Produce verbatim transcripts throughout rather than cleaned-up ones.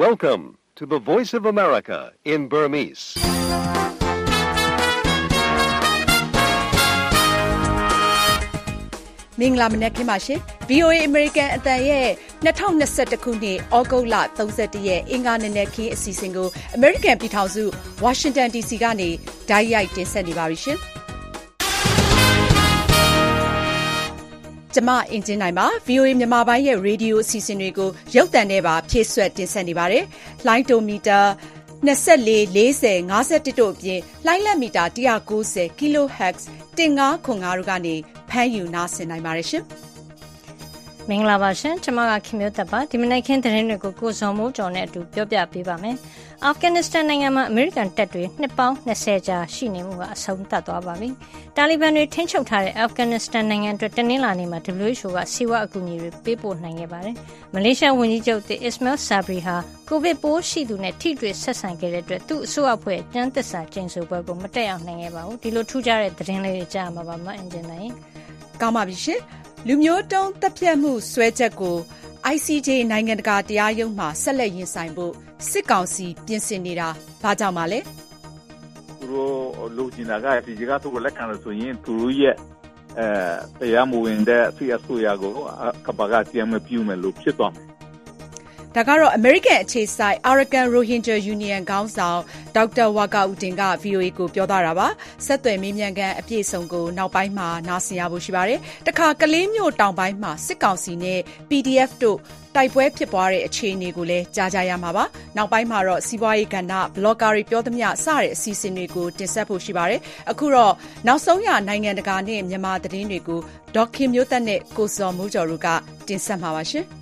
Welcome to the Voice of America in Burmese. ။မင်္ဂလာမနက်ခင်းပါရှင်။ ဗီအိုအေ American အသံရဲ့၂၀၂၁ခုနှစ်ဩဂုတ်လ၃၁ရက်အင်္ဂါနံနက်ခင်းအစီအစဉ်ကို American ပြည်ထောင်စု Washington ဒီ စီ ကနေတိုက်ရိုက်တင်ဆက်နေပါပြီရှင်။ကျမအင်ဂျင်နိုင်ပါ ဗီအိုအေ မြန်မာပိုင်းရဲ့ရေဒီယိုအစီအစဉ်တွေကိုရုပ်သံနဲ့ပါဖြည့်ဆွတ်တင်ဆက်နေပါတယ်။လိုင်းတိုမီတာ၂၄ ၄၀ ၅၁တို့အပြင်လှိုင်းလက်မီတာ၁၉၀ kilohertz ၁၅ခွန်၅တို့ကနေဖမ်းယူနားဆင်နိုင်ပါတယ်ရှင်။မင်္ဂလာပါရှင်ကျွန်မကခင်မျိုးသက်ပါဒီမနေ့ခင်းသတင်းတွေကိုကိုဇော်မိုးကျော်နဲ့အတူပြောပြပေးပါမယ်။အာဖဂန်နစ္စတန်နိုင်ငံမှာအမေရိကန်တပ်တွေနှစ်ပေါင်း၂၀ကြာရှိနေမှုကအဆုံးသတ်သွားပါပြီ။တာလီဘန်တွေထိန်းချုပ်ထားတဲ့အာဖဂန်နစ္စတန်နိုင်ငံအတွက်တနင်္လာနေ့မှာ ဒဘလျူ အို ကစီးပွားအကူအညီတွေပေးပို့နိုင်ခဲ့ပါတယ်။မလေးရှားဝန်ကြီးချုပ်သစ် Ismail Sabri ဟာကိုဗစ်ပိုးရှိသူနဲ့ထိတွေ့ဆက်ဆံခဲ့တဲ့အတွက်သူ့အစိုးရအဖွဲ့ကျန်းသစ္စာကျိန်ဆိုပွဲကိုမတက်ရောက်နိုင်ခဲ့ပါဘူး။ဒီလိုထူးခြားတဲ့သတင်းလေးတွေကြားမှာပါမအင်ဂျင်နိုင်။ကောင်းပါပြီရှင်။လူမျိုးတုံးတပ်ဖြတ်မှုစွဲချက်ကို အိုင် စီ ဂျေ နိုင်ငံတကာတရားရုံးမှာဆက်လက်ရင်ဆိုင်ဖို့စစ်ကောင်စီပြင်ဆင်နေတာဘာကြောင့်ပါလဲသူတို့လူကျင်တာကဒီကတော့လက်ခံလို့ဆိုရင်သူတို့ရဲ့အဲတရားမဝင်တဲ့ဆီအဆိုရကိုကပကစီမပြုမယ်လို့ဖြစ်သွားမယ်ဒါကတော့ American အခြေစိုက် Arakan Rohingya Union ခေါင်းဆောင်ဒေါက်တာဝါကာဦးတင်က ဗီအိုအေ ကိုပြောသွားတာပါဆက်သွယ်မေးမြန်းခန်းအပြည့်အစုံကိုနောက်ပိုင်းမှာနားဆင်ရဖို့ရှိပါတယ်တခါကလေးမျိုးတောင်ပိုင်းမှာစစ်ကောင်စီနဲ့ ပီ ဒီ အက်ဖ် တို့တိုက်ပွဲဖြစ်ပွားတဲ့အခြေအနေကိုလည်းကြားကြရမှာပါနောက်ပိုင်းမှာတော့စီးပွားရေးကဏ္ဍဘလော့ဂါတွေပြောသမျှစတဲ့အစီအစဉ်တွေကိုတင်ဆက်ဖို့ရှိပါတယ်အခုတော့နောက်ဆုံးရနိုင်ငံတကာနဲ့မြန်မာသတင်းတွေကိုဒေါက်ခင်မျိုးသက်နဲ့ကိုစော်မိုးကျော်တို့ကတင်ဆက်မှာပါရှင်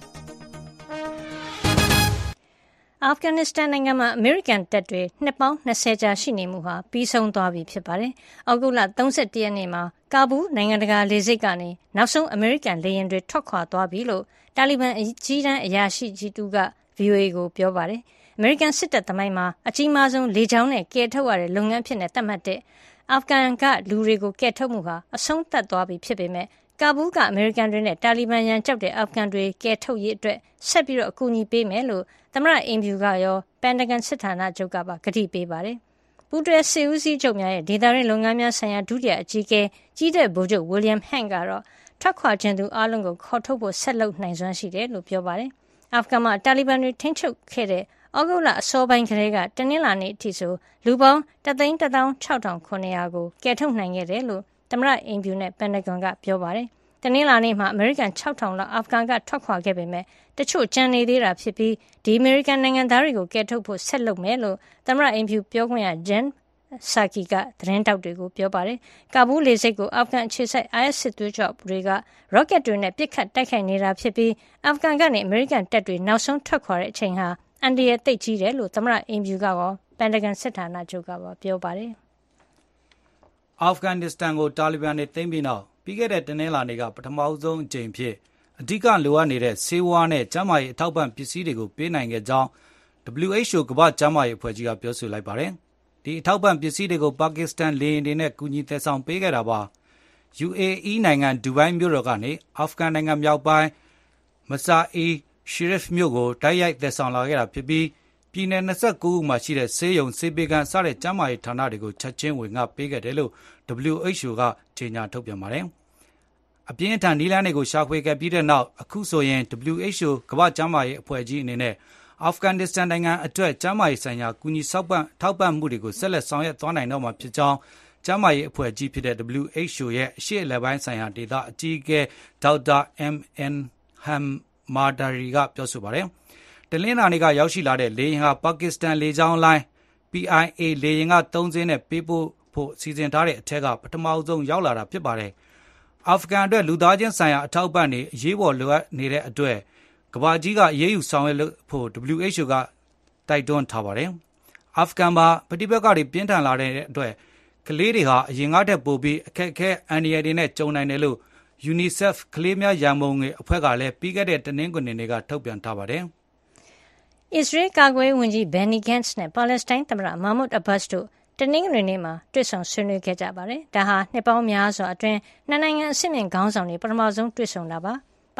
အာဖဂန်နစ္စတန်နိုင်ငံမှာအမေရိကန်တပ်တွေနှစ်ပေါင်း၂၀ကြာရှိနေမှုဟာပြီးဆုံးသွားပြီဖြစ်ပါတယ်။ဩဂုတ်လ၃၁ရက်နေ့မှာကာဘူးနိုင်ငံတကာလေဆိပ်ကနေနောက်ဆုံးအမေရိကန်လေယာဉ်တွေထွက်ခွာသွားပြီလို့တာလီဘန်အကြီးတန်းအရာရှိကြီးတူက ဗီအိုအေ ကိုပြောပါတယ်။အမေရိကန်စစ်တပ်သမိုင်းမှာအကြီးမားဆုံးလေကြောင်းနဲ့ကယ်ထုတ်ရတဲ့လုပ်ငန်းဖြစ်နေသတ်မှတ်တဲ့အာဖဂန်ကလူတွေကိုကယ်ထုတ်မှုဟာအဆုံးသတ်သွားပြီဖြစ်ပေမဲ့ကာဘူးကအမေရိကန်တွေနဲ့တာလီဘန်ရန်ကြောက်တဲ့အာဖဂန်တွေကယ်ထုတ်ရေးအတွက်ဆက်ပြီးတော့အကူအညီပေးမယ်လို့သမ္မတအင်ဖြူကရောပန်တဂန်စစ်ဌာနချုပ်ကပါကတိပေးပါတယ်။ပူးတွဲစစ်ဦးစီးချုပ်များရဲ့ဒေသရင်းလုပ်ငန်းများဆိုင်ရာဒုတိယအကြီးအကဲကြီးတဲ့ဗိုလ်ချုပ်ဝီလျံဟန့်ကတော့ထွက်ခွာခြင်းသူအလုံးကိုခေါ်ထုတ်ဖို့ဆက်လုပ်နိုင်စွမ်းရှိတယ်လို့ပြောပါတယ်။အာဖဂန်မှာတာလီဘန်တွေထိန်းချုပ်ခဲ့တဲ့ဩဂုတ်လအစောပိုင်းကလေးကတနင်္လာနေ့အထိဆိုလူပေါင်းတသိန်းတသောင်း၆ထောင်ခုနှစ်ရာကိုကယ်ထုတ်နိုင်ခဲ့တယ်လို့သမ္မတအင်ဖြူနဲ့ပန်တဂန်ကပြောပါတယ်။တနင်္လာနေ့မှာအမေရိကန်၆ထောင်လောက်အာဖဂန်ကထွက်ခွာခဲ့ပေမဲ့တချို့ကျန်နေသေးတာဖြစ်ပြီးဒီအမေရိကန်နိုင်ငံသားတွေကိုကယ်ထုတ်ဖို့ဆက်လုပ်မယ်လို့သမ္မတအင်ဖြူပြောခွင့်ရဂျန်ဆာကီကသတင်းတောက်တွေကိုပြောပါတယ်။ကာဘူးလေဆိပ်ကိုအာဖဂန်အခြေစိုက် အိုင် အက်စ် စစ်သွေးကြွတွေကရော့ကက်တွေနဲ့ပစ်ခတ်တိုက်ခိုက်နေတာဖြစ်ပြီးအာဖဂန်ကနေအမေရိကန်တပ်တွေနောက်ဆုံးထွက်ခွာတဲ့အချိန်ဟာအန္တရာယ်သိပ်ကြီးတယ်လို့သမ္မတအင်ဖြူကရောပန်တဂန်စစ်ဌာနချုပ်ကပါပြောပါတယ်။အာဖဂန်နစ္စတန်ကိုတာလီဘန်တွေသိမ်းပြီးနောက်ပြီးခဲ့တဲ့တနင်္လာနေ့ကပထမဆုံးအကြိမ်ဖြစ်အဓိကလိုအပ်နေတဲ့ဆေးဝါးနဲ့ကျန်းမာရေးအထောက်ပံ့ပစ္စည်းတွေကိုပေးနိုင်ခဲ့ကြောင်း ဒဘလျူ အိုချ် အို ကမ္ဘာ့ကျန်းမာရေးအဖွဲ့ကြီးကပြောဆိုလိုက်ပါတယ်။ဒီအထောက်ပံ့ပစ္စည်းတွေကိုပါကစ္စတန်လေယာဉ်တွေနဲ့ကူညီသယ်ဆောင်ပေးခဲ့တာပါ။ ယူ အေ အီ နိုင်ငံဒူဘိုင်းမြို့တော်ကနေအာဖဂန်နိုင်ငံမြောက်ပိုင်းမဆာအီရှရီဖ်မြို့ကိုတိုက်ရိုက်သယ်ဆောင်လာခဲ့တာဖြစ်ပြီးပြည်내၂၉ခုမှာရှိတဲ့ဆေးရုံဆေးပေးခန်းစတဲ့ကျန်းမာရေးဌာနတွေကိုချက်ချင်းဝင်ငှပေးခဲ့တယ်လို့ ဒဘလျူ အိုချ် အို ကကြေညာထုတ်ပြန်ပါတယ်။အပြင်းထန်နည်းလမ်းတွေကိုရှာဖွေခဲ့ပြီးတဲ့နောက်အခုဆိုရင် ဒဘလျူ အိုချ် အို ကမ္ဘာ့ကျန်းမာရေးအဖွဲ့ကြီးအနေနဲ့အာဖဂန်နစ္စတန်နိုင်ငံအတွက်ကျန်းမာရေးဆိုင်ရာကူညီဆောက်ပံ့ထောက်ပံ့မှုတွေကိုဆက်လက်ဆောင်ရွက်သွားနိုင်တော့မှာဖြစ်ကြောင်းကျန်းမာရေးအဖွဲ့ကြီးဖြစ်တဲ့ ဒဘလျူ အိုချ် အို ရဲ့အရှေ့အလယ်ပိုင်းဆိုင်ရာဒေသအကြီးအကဲဒေါက်တာအမ်အန်ဟမ်မာဒါရီကပြောဆိုပါတယ်။တလင်းနာနေ့ကရောက်ရှိလာတဲ့လေယာဉ်ဟာပါကစ္စတန်လေကြောင်းလိုင်း ပီ အိုင် အေ လေယာဉ်ကသုံးစင်းနဲ့ပေးပို့ဖို့စီစဉ်ထားတဲ့အထက်ကပထမဆုံးရောက်လာတာဖြစ်ပါတယ်။အာဖဂန်အတွက်လူသားချင်းဆိုင်ရာအထောက်အပံ့တွေအရေးပေါ်လိုအပ်နေတဲ့အတွက်ကမ္ဘာကြီးကအရေးယူဆောင်ရွက်ဖို့ ဒဘလျူ အိုချ် အို ကတိုက်တွန်းထားပါတယ်။အာဖဂန်မှာပဋိပက္ခတွေပြင်းထန်လာတဲ့အတွက်ကလေးတွေဟာအရင်ကထက်ပိုပြီးအခက်အခဲအန္တရာယ်တွေနဲ့ကြုံနိုင်တယ်လို့ ယူနီဆက်ဖ် ကလေးများရန်ပုံငွေအဖွဲ့ကလည်းပြီးခဲ့တဲ့တနင်္ဂနွေနေ့ကထုတ်ပြန်ထားပါတယ်။အစ္စရေးကာကွယ်ရေးဝန်ကြီးဘန်နီဂန့်စ်နဲ့ပါလက်စတိုင်းသမ္မတမာမွတ်အဘတ်စ်တို့တနင်္ဂနွေနေ့မှာတွေ့ဆုံဆွေးနွေးခဲ့ကြပါတယ်။ဒါဟာနှစ်ပေါင်းများစွာအတွင်းနှစ်နိုင်ငံအဆင့်မြင့်ခေါင်းဆောင်တွေပထမဆုံးတွေ့ဆုံတာပါ။ ပါ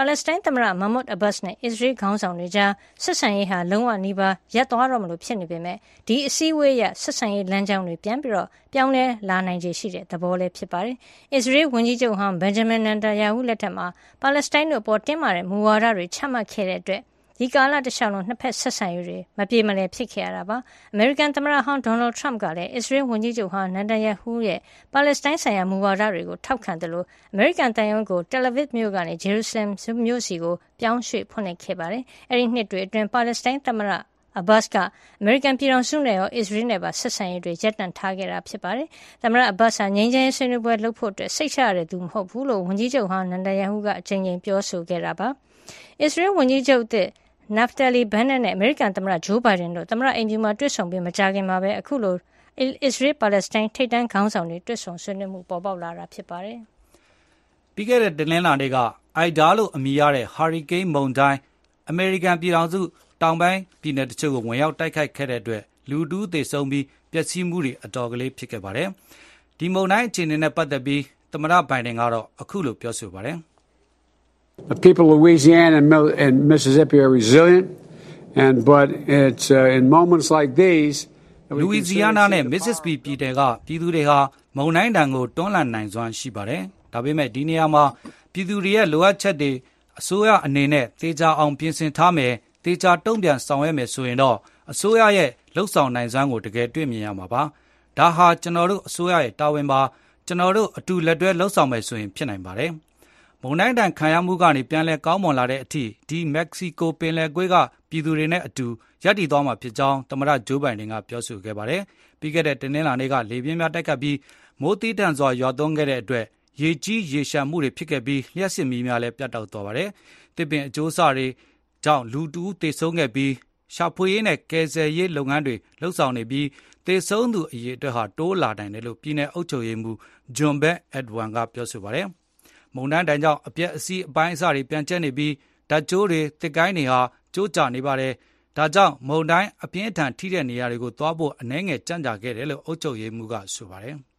ပါလက်စတိုင်းသမ္မတမဟ်မုဒ်အဘတ်စ်နဲ့အစ္စရေးခေါင်းဆောင်တွေကြားဆက်ဆံရေးဟာလုံးဝနီးပါးရပ်သွားတော့မလို့ဖြစ်နေပေမဲ့ဒီအစည်းအဝေးရဆက်ဆံရေးလမ်းကြောင်းတွေပြန်ပြီးတော့ပြောင်းလဲလာနိုင်ခြေရှိတဲ့သဘောလည်းဖြစ်ပါတယ်။အစ္စရေးဝန်ကြီးချုပ်ဟောင်းဘင်ဂျမင်နန်တာယာဟုလက်ထက်မှာပါလက်စတိုင်းတို့အပေါ်တင်းမာတဲ့မူဝါဒတွေချမှတ်ခဲ့တဲ့အတွက်ဒီကာလတစ်လျှောက်လုံးနှစ်ဖက်ဆက်ဆံရေးတွေမပြေမလည်ဖြစ်ခဲ့ရတာပါအမေရိကန်သမ္မတဟောင်းဒေါ်နယ်ထရမ့်ကလည်းအစ္စရေးဝန်ကြီးချုပ်ဟောင်းနန်တန်ယာဟူရဲ့ပါလက်စတိုင်းဆိုင်ရာမူဝါဒတွေကိုထောက်ခံတယ်လို့အမေရိကန်တန်ယုံကိုတယ်လီဗစ်မြို့ကနေဂျေရုဆလင်မြို့စီကိုပြောင်းရွှေ့ဖွင့်လှစ်ခဲ့ပါတယ်အဲဒီနှစ်တွေအတွင်းပါလက်စတိုင်းသမ္မတအဘတ်စ်ကအမေရိကန်ပြည်ထောင်စုနဲ့ရောအစ္စရေးနဲ့ပါဆက်ဆံရေးတွေရပ်တန့်ထားခဲ့တာဖြစ်ပါတယ်။သမ္မတအဘတ်စ်ဟာငြိမ်းချမ်းရေးဆွေးနွေးပွဲလုပ်ဖို့အတွက်စိတ်ချရတဲ့သူမဟုတ်ဘူးလို့ဝန်ကြီးချုပ်ဟောင်းနန်တန်ယာဟူကအကြိမ်ကြိမ်ပြောဆိုခဲ့တာပါ။အစ္စရေးဝန်ကြီးချုပ်သစ်နဖ်တလီဘန်နက်နဲ့အမေရိကန်သမ္မတဂျိုးဘိုင်ဒန်တို့သမ္မတအိမ်ဖြူမှာတွေ့ဆုံပြီးမကြာခင်မှာပဲအခုလိုအစ္စရေးပါလက်စတိုင်းထိပ်တန်းခေါင်းဆောင်တွေတွေ့ဆုံဆွေးနွေးမှုပေါ်ပေါက်လာတာဖြစ်ပါတယ်။ပြီးခဲ့တဲ့တနင်္လာနေ့ကအိုက်ဒါလို့အမည်ရတဲ့ဟာရီကိန်းမုန်တိုင်းအမေရိကန်ပြည်ထောင်စုတောင်ပိုင်းပြည်နယ်တချို့ကိုဝင်ရောက်တိုက်ခိုက်ခဲ့တဲ့အတွက်လူတူးသေဆုံးပြီးပျက်စီးမှုတွေအတော်ကလေးဖြစ်ခဲ့ပါတယ်။ဒီမုန်တိုင်းအခြေအနေနဲ့ပတ်သက်ပြီးသမ္မတဘိုင်ဒန်ကတော့အခုလိုပြောဆိုပါတယ်။ The people of Louisiana and, and Mississippi are resilient, and but it's uh, in moments like these. Louisiana နဲ့ Mississippi ပြည်နယ်ကပြည်သူတွေဟာမုန်တိုင်းတံကိုတွန်းလှန်နိုင်စွမ်းရှိပါတယ်။ဒါပေမဲ့ဒီနေရာမှာပြည်သူတွေရဲ့လိုအပ်ချက်တွေအစိုးရအနေနဲ့တေချာအောင်ပြင်ဆင်ထားမယ်။တေချာတုံ့ပြန်ဆောင်ရွက်မယ်ဆိုရင်တော့အစိုးရရဲ့လှုပ်ဆောင်နိုင်စွမ်းကိုတကယ်တွေ့မြင်ရမှာပါ။ဒါဟာကျွန်တော်တို့အစိုးရရဲ့တာဝန်ပါကျွန်တော်တို့အတူလက်တွဲလှုပ်ဆောင်မယ်ဆိုရင်ဖြစ်နိုင်ပါတယ်။မုန်တိုင်းတံခံရမှုကနေပြန်လဲကောင်းမွန်လာတဲ့အထိဒီမက္ကဆီကိုပင်လယ်ကွေ့ကပြည်သူတွေနဲ့အတူရပ်တည်သွားမှာဖြစ်ကြောင်းသမ္မတဂျိုးဘိုင်ဒန်ကပြောဆိုခဲ့ပါတယ်။ပြီးခဲ့တဲ့တနင်္လာနေ့ကလေပြင်းများတိုက်ခတ်ပြီးမိုးသီးထန်စွာရွာသွန်းခဲ့တဲ့အတွက်ရေကြီးရေရှမ်းမှုတွေဖြစ်ခဲ့ပြီးလျှက်စစ်မီးများလည်းပြတ်တောက်သွားပါတယ်။တစ်ပင်အကျိုးဆတွေကြောင့်လူတူသေဆုံးခဲ့ပြီးရှာဖွေရေးနဲ့ကယ်ဆယ်ရေးလုပ်ငန်းတွေလှုပ်ဆောင်နေပြီးသေဆုံးသူအရေအတွက်ဟာတိုးလာနိုင်တယ်လို့ပြည်내အုပ်ချုပ်ရေးမှူးဂျွန်ဘက်အက်ဒဝန်ကပြောဆိုပါတယ်။မုန်တိုင်းတန်းကြောင့်အပြက်အစီးအပိုင်းအစတွေပြန်ကျက်နေပြီးဓာတ်ကြိုးတွေတစ်ကိုင်းတွေဟာကျိုးကျနေပါတယ်။ဒါကြောင့်မုန်တိုင်းအပြင်းအထန်ထိတဲ့နေရာတွေကိုသွားဖို့အနည်းငယ်ကြန့်ကြာခဲ့တယ်လို့အုပ်ချုပ်ရေးမှူးကဆိုပါတယ်။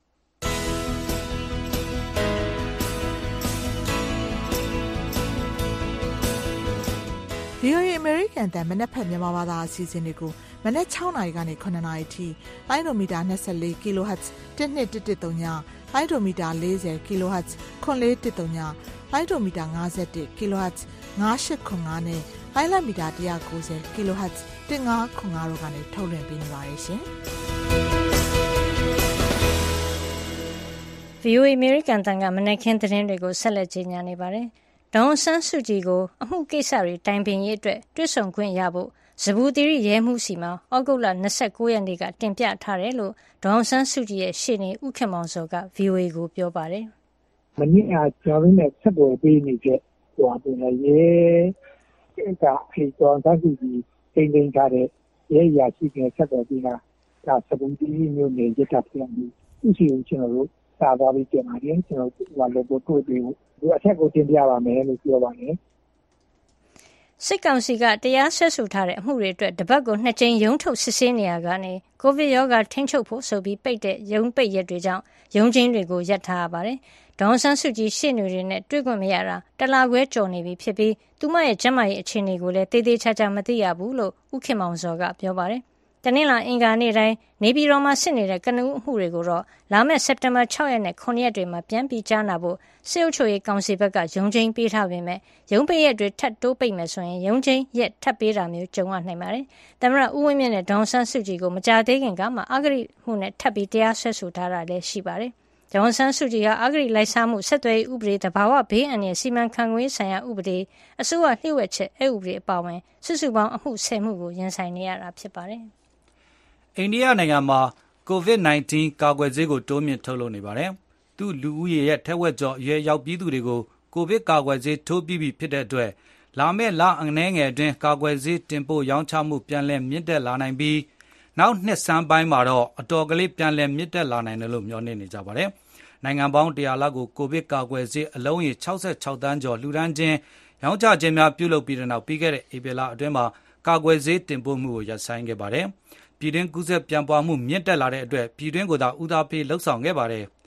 ဗီအိုအေ American တန်မနက်ဖက်မြန်မာဘာသာအစီအစဉ်တွေကိုမနက်၆နာရီကနေ၇နာရီထိလိုင်းဒိုမီတာ၂၄ kHz တစ်နှစ်တစ်တစ်သုံးညလိုင်းဒိုမီတာ၄၀ kHz ခွန်လေးတစ်သုံးညလိုင်းဒိုမီတာ၅၁ kHz ၅၈ခွန်၅နဲ့လိုင်းလမီတာ၁၉၀ kHz တစ်၅ခွန်၅တို့ကနေထုတ်လွှင့်ပေးနေပါတယ်ရှင်။ဗီအိုအေ American တန်ကမနက်ခင်းသတင်းတွေကိုဆက်လက်ကြီးညာနေပါတယ်။ဒေါ်အောင်ဆန်းစုကြည်ကိုအမှုကိစ္စတွေတိုင်ပင်ရေးအတွက်တွေ့ဆုံခွင့်ရဖို့ဇဘူသီရိရဲမှုစီမှာဩဂုတ်လ၂၉ရက်နေ့ကတင်ပြထားတယ်လို့ဒေါ်အောင်ဆန်းစုကြည်ရဲ့ရှေ့နေဦးခင်မောင်စောက ဗွီအိုအေကိုပြောပါတယ်။မနေ့ကကျွန်တော်နဲ့ဆက်သွယ်ပေးနေတဲ့ဟိုအပြင်ရဲကခေဒေါ်အောင်ဆန်းစုကြည်တင်တင်ထားတဲ့ရဲရာရှိတွေဆက်သွယ်ပြီးတာဒါဇဘူသီရိမျိုးနဲ့ရစ်တာပြန်ပြီးသူ့စီကိုကျွန်တော်တို့စာသွားပြီးပြန်ပါတယ်ကျွန်တော်တို့ဟိုလိုပို့တွေ့ပြီးဒီအထက်ကိုတင်ပြပါမယ်လို့ပြောပါတယ်စစ်ကောင်စီကတရားစွဲဆိုထားတဲ့အမှုတွေအတွက်တပတ်ကိုနှစ်ကြိမ်ရုံးထုတ်စစ်ဆေးနေရကနေကိုဗစ်ရောဂါထိန်းချုပ်ဖို့ဆိုပြီးပိတ်တဲ့ရုံးပိတ်ရက်တွေကြောင့်ရုံးချင်းတွေကိုရပ်ထားရပါတယ်။ဒေါ်ဆန်းစုကြည်ရှေ့နေတွေနဲ့တွေ့ခွင့်မရတာတလခွဲကျော်နေပြီဖြစ်ပြီးသူမရဲ့ကျန်းမာရေးအခြေအနေကိုလည်းတေးသေးချာချာမသိရဘူးလို့ဦးခင်မောင်စောကပြောပါတယ်။တနင်္လာအင်္ဂါနေ့တိုင်းနေပြည်တော်မှာစစ်နေတဲ့ကနဦးအမှုတွေကိုတော့လာမယ့်စက်တင်ဘာ၆ရက်နဲ့၇ရက်တွေမှာပြန်ပြီးကြားနာဖို့စစ်အုပ်ချုပ်ရေးကောင်စီဘက်ကရုံးချင်းပေးထားပေမဲ့ရုံးပိတ်ရက်တွေထပ်တိုးပိတ်မယ်ဆိုရင်ရုံးချင်းရက်ထပ်ပေးတာမျိုးကြုံရနိုင်ပါတယ်။သမ္မတဦးဝင်းမြင့်နဲ့ဒေါ်ဆန်းစုကြည်ကိုမကြာသေးခင်ကမှအဂတိမှုနဲ့ထပ်ပြီးတရားစွဲဆိုထားတာလည်းရှိပါတယ်။ဒေါ်ဆန်းစုကြည်ဟာအဂတိလိုက်စားမှုဆက်သွယ်ရေးဥပဒေတဘာဝဘေးအန္တရာယ်စီမံခန့်ခွဲဆိုင်ရာဥပဒေအစိုးရလျှို့ဝှက်ချက်အဥပဒေအပါအဝင်စုစုပေါင်းအမှု၁၀မှုကိုရင်ဆိုင်နေရတာဖြစ်ပါတယ်။အိန္ဒိယနိုင်ငံမှာ ကိုဗစ်၁၉ ကာကွယ်ဆေးကိုတိုးမြင့်ထုတ်လုပ်နေပါတယ်။သူ့လူဦးရေရဲ့ထက်ဝက်ကျော်အရွယ်ရောက်ပြီးသူတွေကိုကိုဗစ်ကာကွယ်ဆေးထိုးပြီးပြီဖြစ်တဲ့အတွက်လာမယ့်လအနည်းငယ်အတွင်းကာကွယ်ဆေးတင်ပို့ရောင်းချမှုပြန်လည်မြင့်တက်လာနိုင်ပြီးနောက်နှစ်ဆန်းပိုင်းမှာတော့အတော်ကလေးပြန်လည်မြင့်တက်လာနိုင်တယ်လို့မျှော်လင့်နေကြပါတယ်။နိုင်ငံပေါင်းတရာလောက်ကိုကိုဗစ်ကာကွယ်ဆေးအလုံးရေ၆၆တန်းကျော်လှူဒန်းခြင်းရောင်းချခြင်းများပြုလုပ်ပြီးတဲ့နောက်ပြီးခဲ့တဲ့ဧပြီလအတွင်းမှာကာကွယ်ဆေးတင်ပို့မှုကိုရပ်ဆိုင်းခဲ့ပါတယ်။ပြည်တွင်းကူးစက်ပြန့်ပွားမှုမြင့်တက်လာတဲ့အတွက်ပြည်တွင်းကိုသာဦးစားပေးလှုပ်ဆောင်ခဲ့ပါတယ်။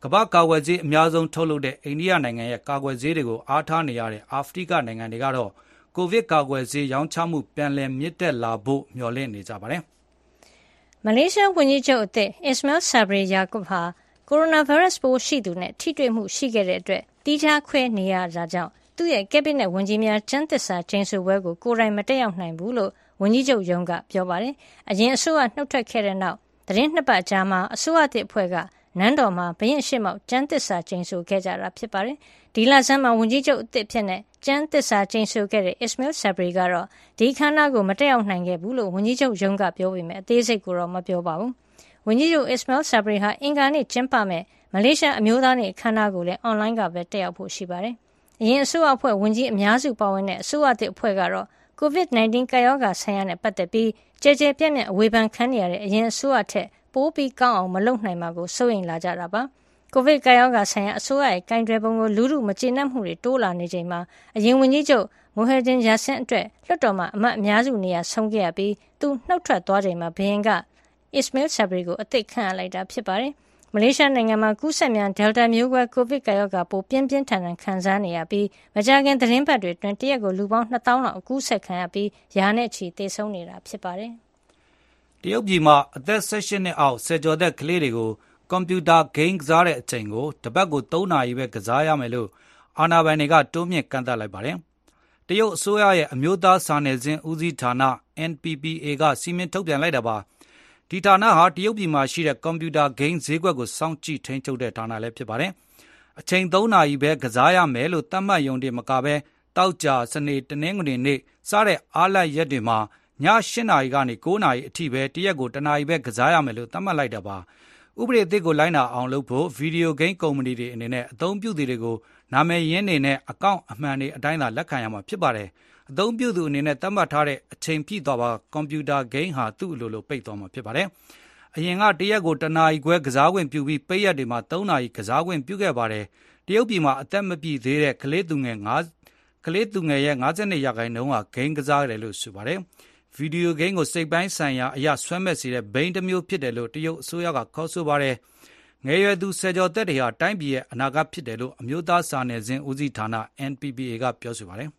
ကမ္ဘာကာကွယ်ဆေးအများဆုံးထုတ်လုပ်တဲ့အိန္ဒိယနိုင်ငံရဲ့ကာကွယ်ဆေးတွေကိုအားထားနေရတဲ့အာဖရိကနိုင်ငံတွေကတော့ကိုဗစ်ကာကွယ်ဆေးရောင်းချမှုပြန်လည်မြင့်တက်လာဖို့မျှော်လင့်နေကြပါတယ်။မလေးရှားဝန်ကြီးချုပ်အသစ် Ismail Sabri Yaakob ဟာကိုရိုနာဗိုင်းရပ်စ်ပိုးရှိသူနဲ့ထိတွေ့မှုရှိခဲ့တဲ့အတွက်တီးခြားခွဲနေရတာကြောင့်သူ့ရဲ့ကက်ဘိနက်ဝန်ကြီးများကျမ်းသစ္စာကျိန်ဆိုပွဲကိုကိုယ်တိုင်မတက်ရောက်နိုင်ဘူးလို့ဝန်ကြီးချုပ်ရုံးကပြောပါတယ်။အရင်အစိုးရနှုတ်ထွက်ခဲ့တဲ့နောက်သတင်းနှစ်ပတ်ကြာမှာအစိုးရသစ်အဖွဲ့ကနန်းတော်မှာဘုရင်ရှေ့မှောက်ကျမ်းသစ္စာကျိန်ဆိုခဲ့ကြတာဖြစ်ပါတယ်။ဒီလဆန်းမှာဝန်ကြီးချုပ်အသစ်ဖြစ်တဲ့ကျမ်းသစ္စာကျိန်ဆိုခဲ့တဲ့ Ismail Sabri ကတော့ဒီခမ်းနားကိုမတက်ရောက်နိုင်ခဲ့ဘူးလို့ဝန်ကြီးချုပ်ရုံးကပြောပေမဲ့အသေးစိတ်ကိုတော့မပြောပါဘူး။ဝန်ကြီးချုပ် Ismail Sabri ဟာအင်္ဂါနေ့ကျင်းပမဲ့မလေးရှားအမျိုးသားနေ့အခမ်းအနားကိုလည်းအွန်လိုင်းကပဲတက်ရောက်ဖို့ရှိပါတယ်။အရင်အစိုးရအဖွဲ့ဝန်ကြီးအများစုပါဝင်တဲ့အစိုးရသစ်အဖွဲ့ကတော့ ကိုဗစ် ၁၉ ကပ်ရောဂါဆိုင်ရာနဲ့ပတ်သက်ပြီးကြဲကြဲပြန့်ပြန့်အဝေဖန်ခံနေရတဲ့အရင်အစိုးရထက်ပိုပြီးကောင်းအောင်မလုပ်နိုင်မှာကိုစိုးရိမ်လာကြတာပါ။ကိုဗစ်ကပ်ရောဂါဆိုင်ရာအစိုးရရဲ့ကင်တွယ်ပုံကိုလူထုမကျေနပ်မှုတွေတိုးလာနေချိန်မှာအရင်ဝန်ကြီးချုပ်မိုဟက်ဒင်ယာဆင်အတွက်လွှတ်တော်မှာအမတ်အများစုနေရာဆုံးခဲ့ရပြီးသူနှုတ်ထွက်သွားချိန်မှာဘုရင်က Ismail Sabri ကိုအသစ်ခန့်အပ်လိုက်တာဖြစ်ပါတယ်။မလေးရှားနိုင်ငံမှာကူးစက်မြန် Delta မျိုးကွဲကိုဗစ်ကပ်ရောဂါပိုးပြင်းပြင်းထန်ထန်ခံစားနေရပြီးမကြာခင်သတင်းပတ်တွေအတွင်းတရက်ကိုလူပေါင်းနှစ်သောင်းလောက်အကူးစက်ခံရပြီးရာနဲ့ချီသေဆုံးနေတာဖြစ်ပါတယ်။တရုတ်ပြည်မှာအသက်၁၈နှစ်အောက်ဆယ်ကျော်သက်ကလေးတွေကိုကွန်ပျူတာဂိမ်းကစားတဲ့အချိန်ကိုတပတ်ကိုသုံးနာရီပဲကစားရမယ်လို့အာဏာပိုင်တွေကတိုးမြင့်ကန့်သတ်လိုက်ပါတယ်။တရုတ်အစိုးရရဲ့အမျိုးသားစာနယ်ဇင်းဦးစီးဌာန N P P A ကစီမင်းထုတ်ပြန်လိုက်တာပါ။ဒီဌာနဟာတရုတ်ပြည်မှာရှိတဲ့ကွန်ပျူတာဂိမ်းဈေးကွက်ကိုစောင့်ကြည့်ထိန်းချုပ်တဲ့ဌာနလည်းဖြစ်ပါတယ်။အချိန်သုံးနာရီပဲကစားရမယ်လို့သတ်မှတ်ရုံတင်မကပဲတောက်ကြစနေတနင်္ဂနွေနေ့စတဲ့အားလပ်ရက်တွေမှာည၈နာရီကနေ၉နာရီအထိပဲတရက်ကိုတနာရီပဲကစားရမယ်လို့သတ်မှတ်လိုက်တာပါ။ဥပဒေအသစ်ကိုလိုက်နာအောင်လုပ်ဖို့ဗီဒီယိုဂိမ်းကုမ္ပဏီတွေအနေနဲ့အသုံးပြုသူတွေကိုနာမည်ရင်းတွေနဲ့အကောင့်အမှန်တွေအတိုင်းသာလက်ခံရမှာဖြစ်ပါတယ်။အသုံးပြုသူအနေနဲ့သတ်မှတ်ထားတဲ့အချိန်ပြည့်သွားပါကွန်ပျူတာဂိမ်းဟာသူ့အလိုလိုပိတ်သွားမှာဖြစ်ပါတယ်။အရင်ကတရက်ကိုတနာရီခွဲကစားခွင့်ပြုပြီးပိတ်ရက်တွေမှာသုံးနာရီကစားခွင့်ပြုခဲ့ပါတယ်။တရုတ်ပြည်မှာအသက်မပြည့်သေးတဲ့ကလေးသူငယ်၅ကလေးသူငယ်ရဲ့၅၂ရာခိုင်နှုန်းကဂိမ်းကစားတယ်လို့ဆိုပါတယ်။ဗီဒီယိုဂိမ်းကိုစိတ်ပိုင်းဆိုင်ရာအရာဆွဲမဲ့စေတဲ့ဘိန်းတစ်မျိုးဖြစ်တယ်လို့တရုတ်အစိုးရကခေါ်ဆိုပါတယ်။ငယ်ရွယ်သူဆယ်ကျော်သက်တွေဟာတိုင်းပြည်ရဲ့အနာဂတ်ဖြစ်တယ်လို့အမျိုးသားစာနယ်ဇင်းဦးစီးဌာန N P P A ကပြောဆိုပါတယ်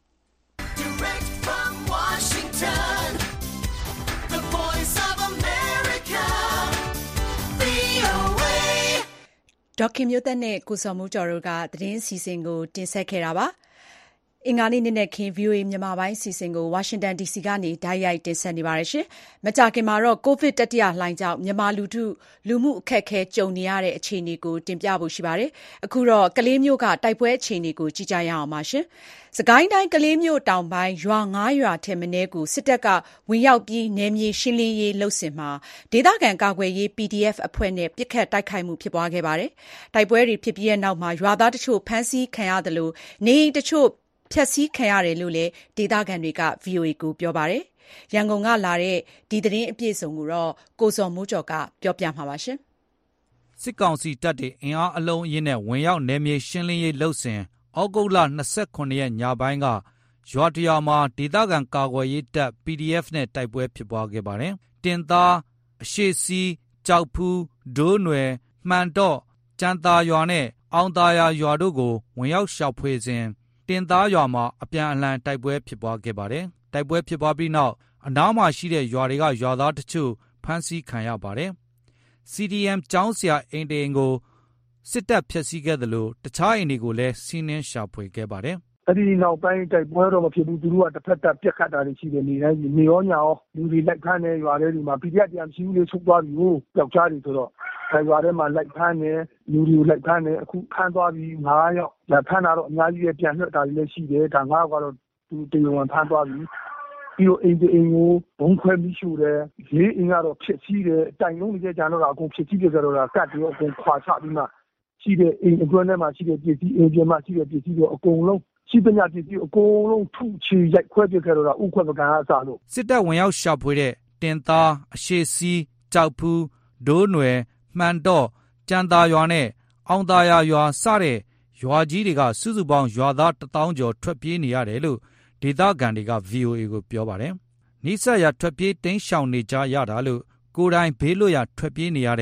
။ဒေါခင်မျိုးသက်နဲ့ကိုစော်မိုးကျော်တို့ကသတင်းစီစဉ်ကိုတင်ဆက်ခဲ့တာပါ။အင်္ဂါနေ့နေ့နဲ့ခင် ဗွီအိုအေ မြန်မာပိုင်းစီစဉ်ကိုဝါရှင်တန် ဒီစီ ကနေဓာတ်ရိုက်တင်ဆက်နေပါတယ်ရှင်။မကြာခင်မှာတော့ကိုဗစ်တတိယလှိုင်းကြောင့်မြန်မာလူထုလူမှုအခက်အခဲကြုံနေရတဲ့အခြေအနေကိုတင်ပြဖို့ရှိပါတယ်။အခုတော့ကလေးမျိုးကတိုက်ပွဲအခြေအနေကိုကြည့်ကြရအောင်ပါရှင်။စကိုင်းတိုင်းကလေးမျိုးတောင်ပိုင်းရွာငါးရွာထက်မနည်းကိုစစ်တပ်ကဝင်ရောက်ပြီးနယ်မြေရှင်းလင်းရေးလုပ်စဉ်မှာဒေသခံကာကွယ်ရေး P D F အဖွဲ့နဲ့ပစ်ခတ်တိုက်ခိုက်မှုဖြစ်ပွားခဲ့ပါတယ်။တိုက်ပွဲတွေဖြစ်ပြီးတဲ့နောက်မှာရွာသားတချို့ဖမ်းဆီးခံရတယ်လို့နေအိမ်တချို့ဖျက်ဆီးခံရတယ်လို့လည်းဒေသခံတွေက ဗွီအိုအေကိုပြောပါတယ်။ရန်ကုန်ကလာတဲ့ဒီသတင်းအပြည့်အစုံကိုတော့ကိုစော်မိုးကျော်ကပြောပြမှာပါရှင်။စစ်ကောင်စီတပ်တွေအင်အားအလုံးအင်းနဲ့ဝင်ရောက်နယ်မြေရှင်းလင်းရေးလုပ်စဉ်ဩဂုတ်လ၂၇ရက်ညပိုင်းကရွာတရွာမှာဒေသခံကာကွယ်ရေးတပ် P D F နဲ့တိုက်ပွဲဖြစ်ပွားခဲ့ပါတယ်။တင်သားအရှိစီကြောက်ဖူးဒိုးနွယ်မှန်တော့ကြံသာရွာနဲ့အောင်သာယာရွာတို့ကိုဝင်ရောက်ရှောက်ဖွေစဉ်တင်သားရွာမှာအပြန်အလှန်တိုက်ပွဲဖြစ်ပွားခဲ့ပါတယ်။တိုက်ပွဲဖြစ်ပွားပြီးနောက်အနားမှာရှိတဲ့ရွာတွေကရွာသားတချို့ဖမ်းဆီးခံရပါတယ်။ C D M ကျောင်းဆရာအိမ်တိန်ကိုစစ်တပ်ဖျက်ဆီးခဲ့တယ်လို့တခြားအိမ်တွေကိုလည်းစီးနင်းရှာဖွေခဲ့ပါတယ်။အဲ့ဒီနောက်ပိုင်းတိုက်ပွဲတော့မဖြစ်ဘူးသူတို့ကတစ်ဖက်သက်ပြက်ခတ်တာတွေရှိတယ်နေတိုင်းနေရောညာရောလူတွေလိုက်ဖမ်းနေရွာတွေဒီမှာ P D F တရားမရှိဘူးလေချုပ်သွားပြီဟိုပျောက်ချတွေဆိုတော့ရွာထဲမှာလိုက်ဖမ်းနေလူတွေလိုက်ဖမ်းနေအခုဖမ်းသွားပြီးငါးယောက်လက်ဖမ်းတာတော့အများကြီးပဲပြန်လွှတ်တာလည်းရှိတယ်ဒါငါးယောက်ကတော့သူတရားဝင်ဖမ်းသွားပြီပြီးတော့အိမ်အိမ်ကိုဘုံခွဲမိရှူတယ်ရေးအင်းကတော့ဖြစ်စည်းတယ်တိုင်လုံးတွေကြံတော့အကုန်ဖြစ်စည်းကြတော့ကတ်တွေအကုန်ခွာချပြီးမှရှိတဲ့အိမ်အတွင်းထဲမှာရှိတဲ့ပစ္စည်းအိမ်ပြင်မှာရှိတဲ့ပစ္စည်းတွေအကုန်လုံးရှိပညာပစ္စည်းအကုန်လုံးထုချီရိုက်ခွဲပြခဲ့တော့ဥခွဲပကံအစားလို့စစ်တပ်ဝင်ရောက်ရှာဖွေတဲ့တင်သားအရှိစီကြောက်ဖူးဒိုးနွယ်မှန်တော့ကြံသာရွာနဲ့အောင်သာယာရွာစတဲ့ရွာကြီးတွေကစုစုပေါင်းရွာသားတစ်သောင်းကျော်ထွက်ပြေးနေရတယ်လို့ဒေသခံတွေက V O A ကိုပြောပါတယ်။နိဆက်ရထွက်ပြေးတိမ်းရှောင်နေကြရတာလို့ကိုယ်တိုင်ဘေးလွတ်ရာထွက်ပြေးနေရတဲ့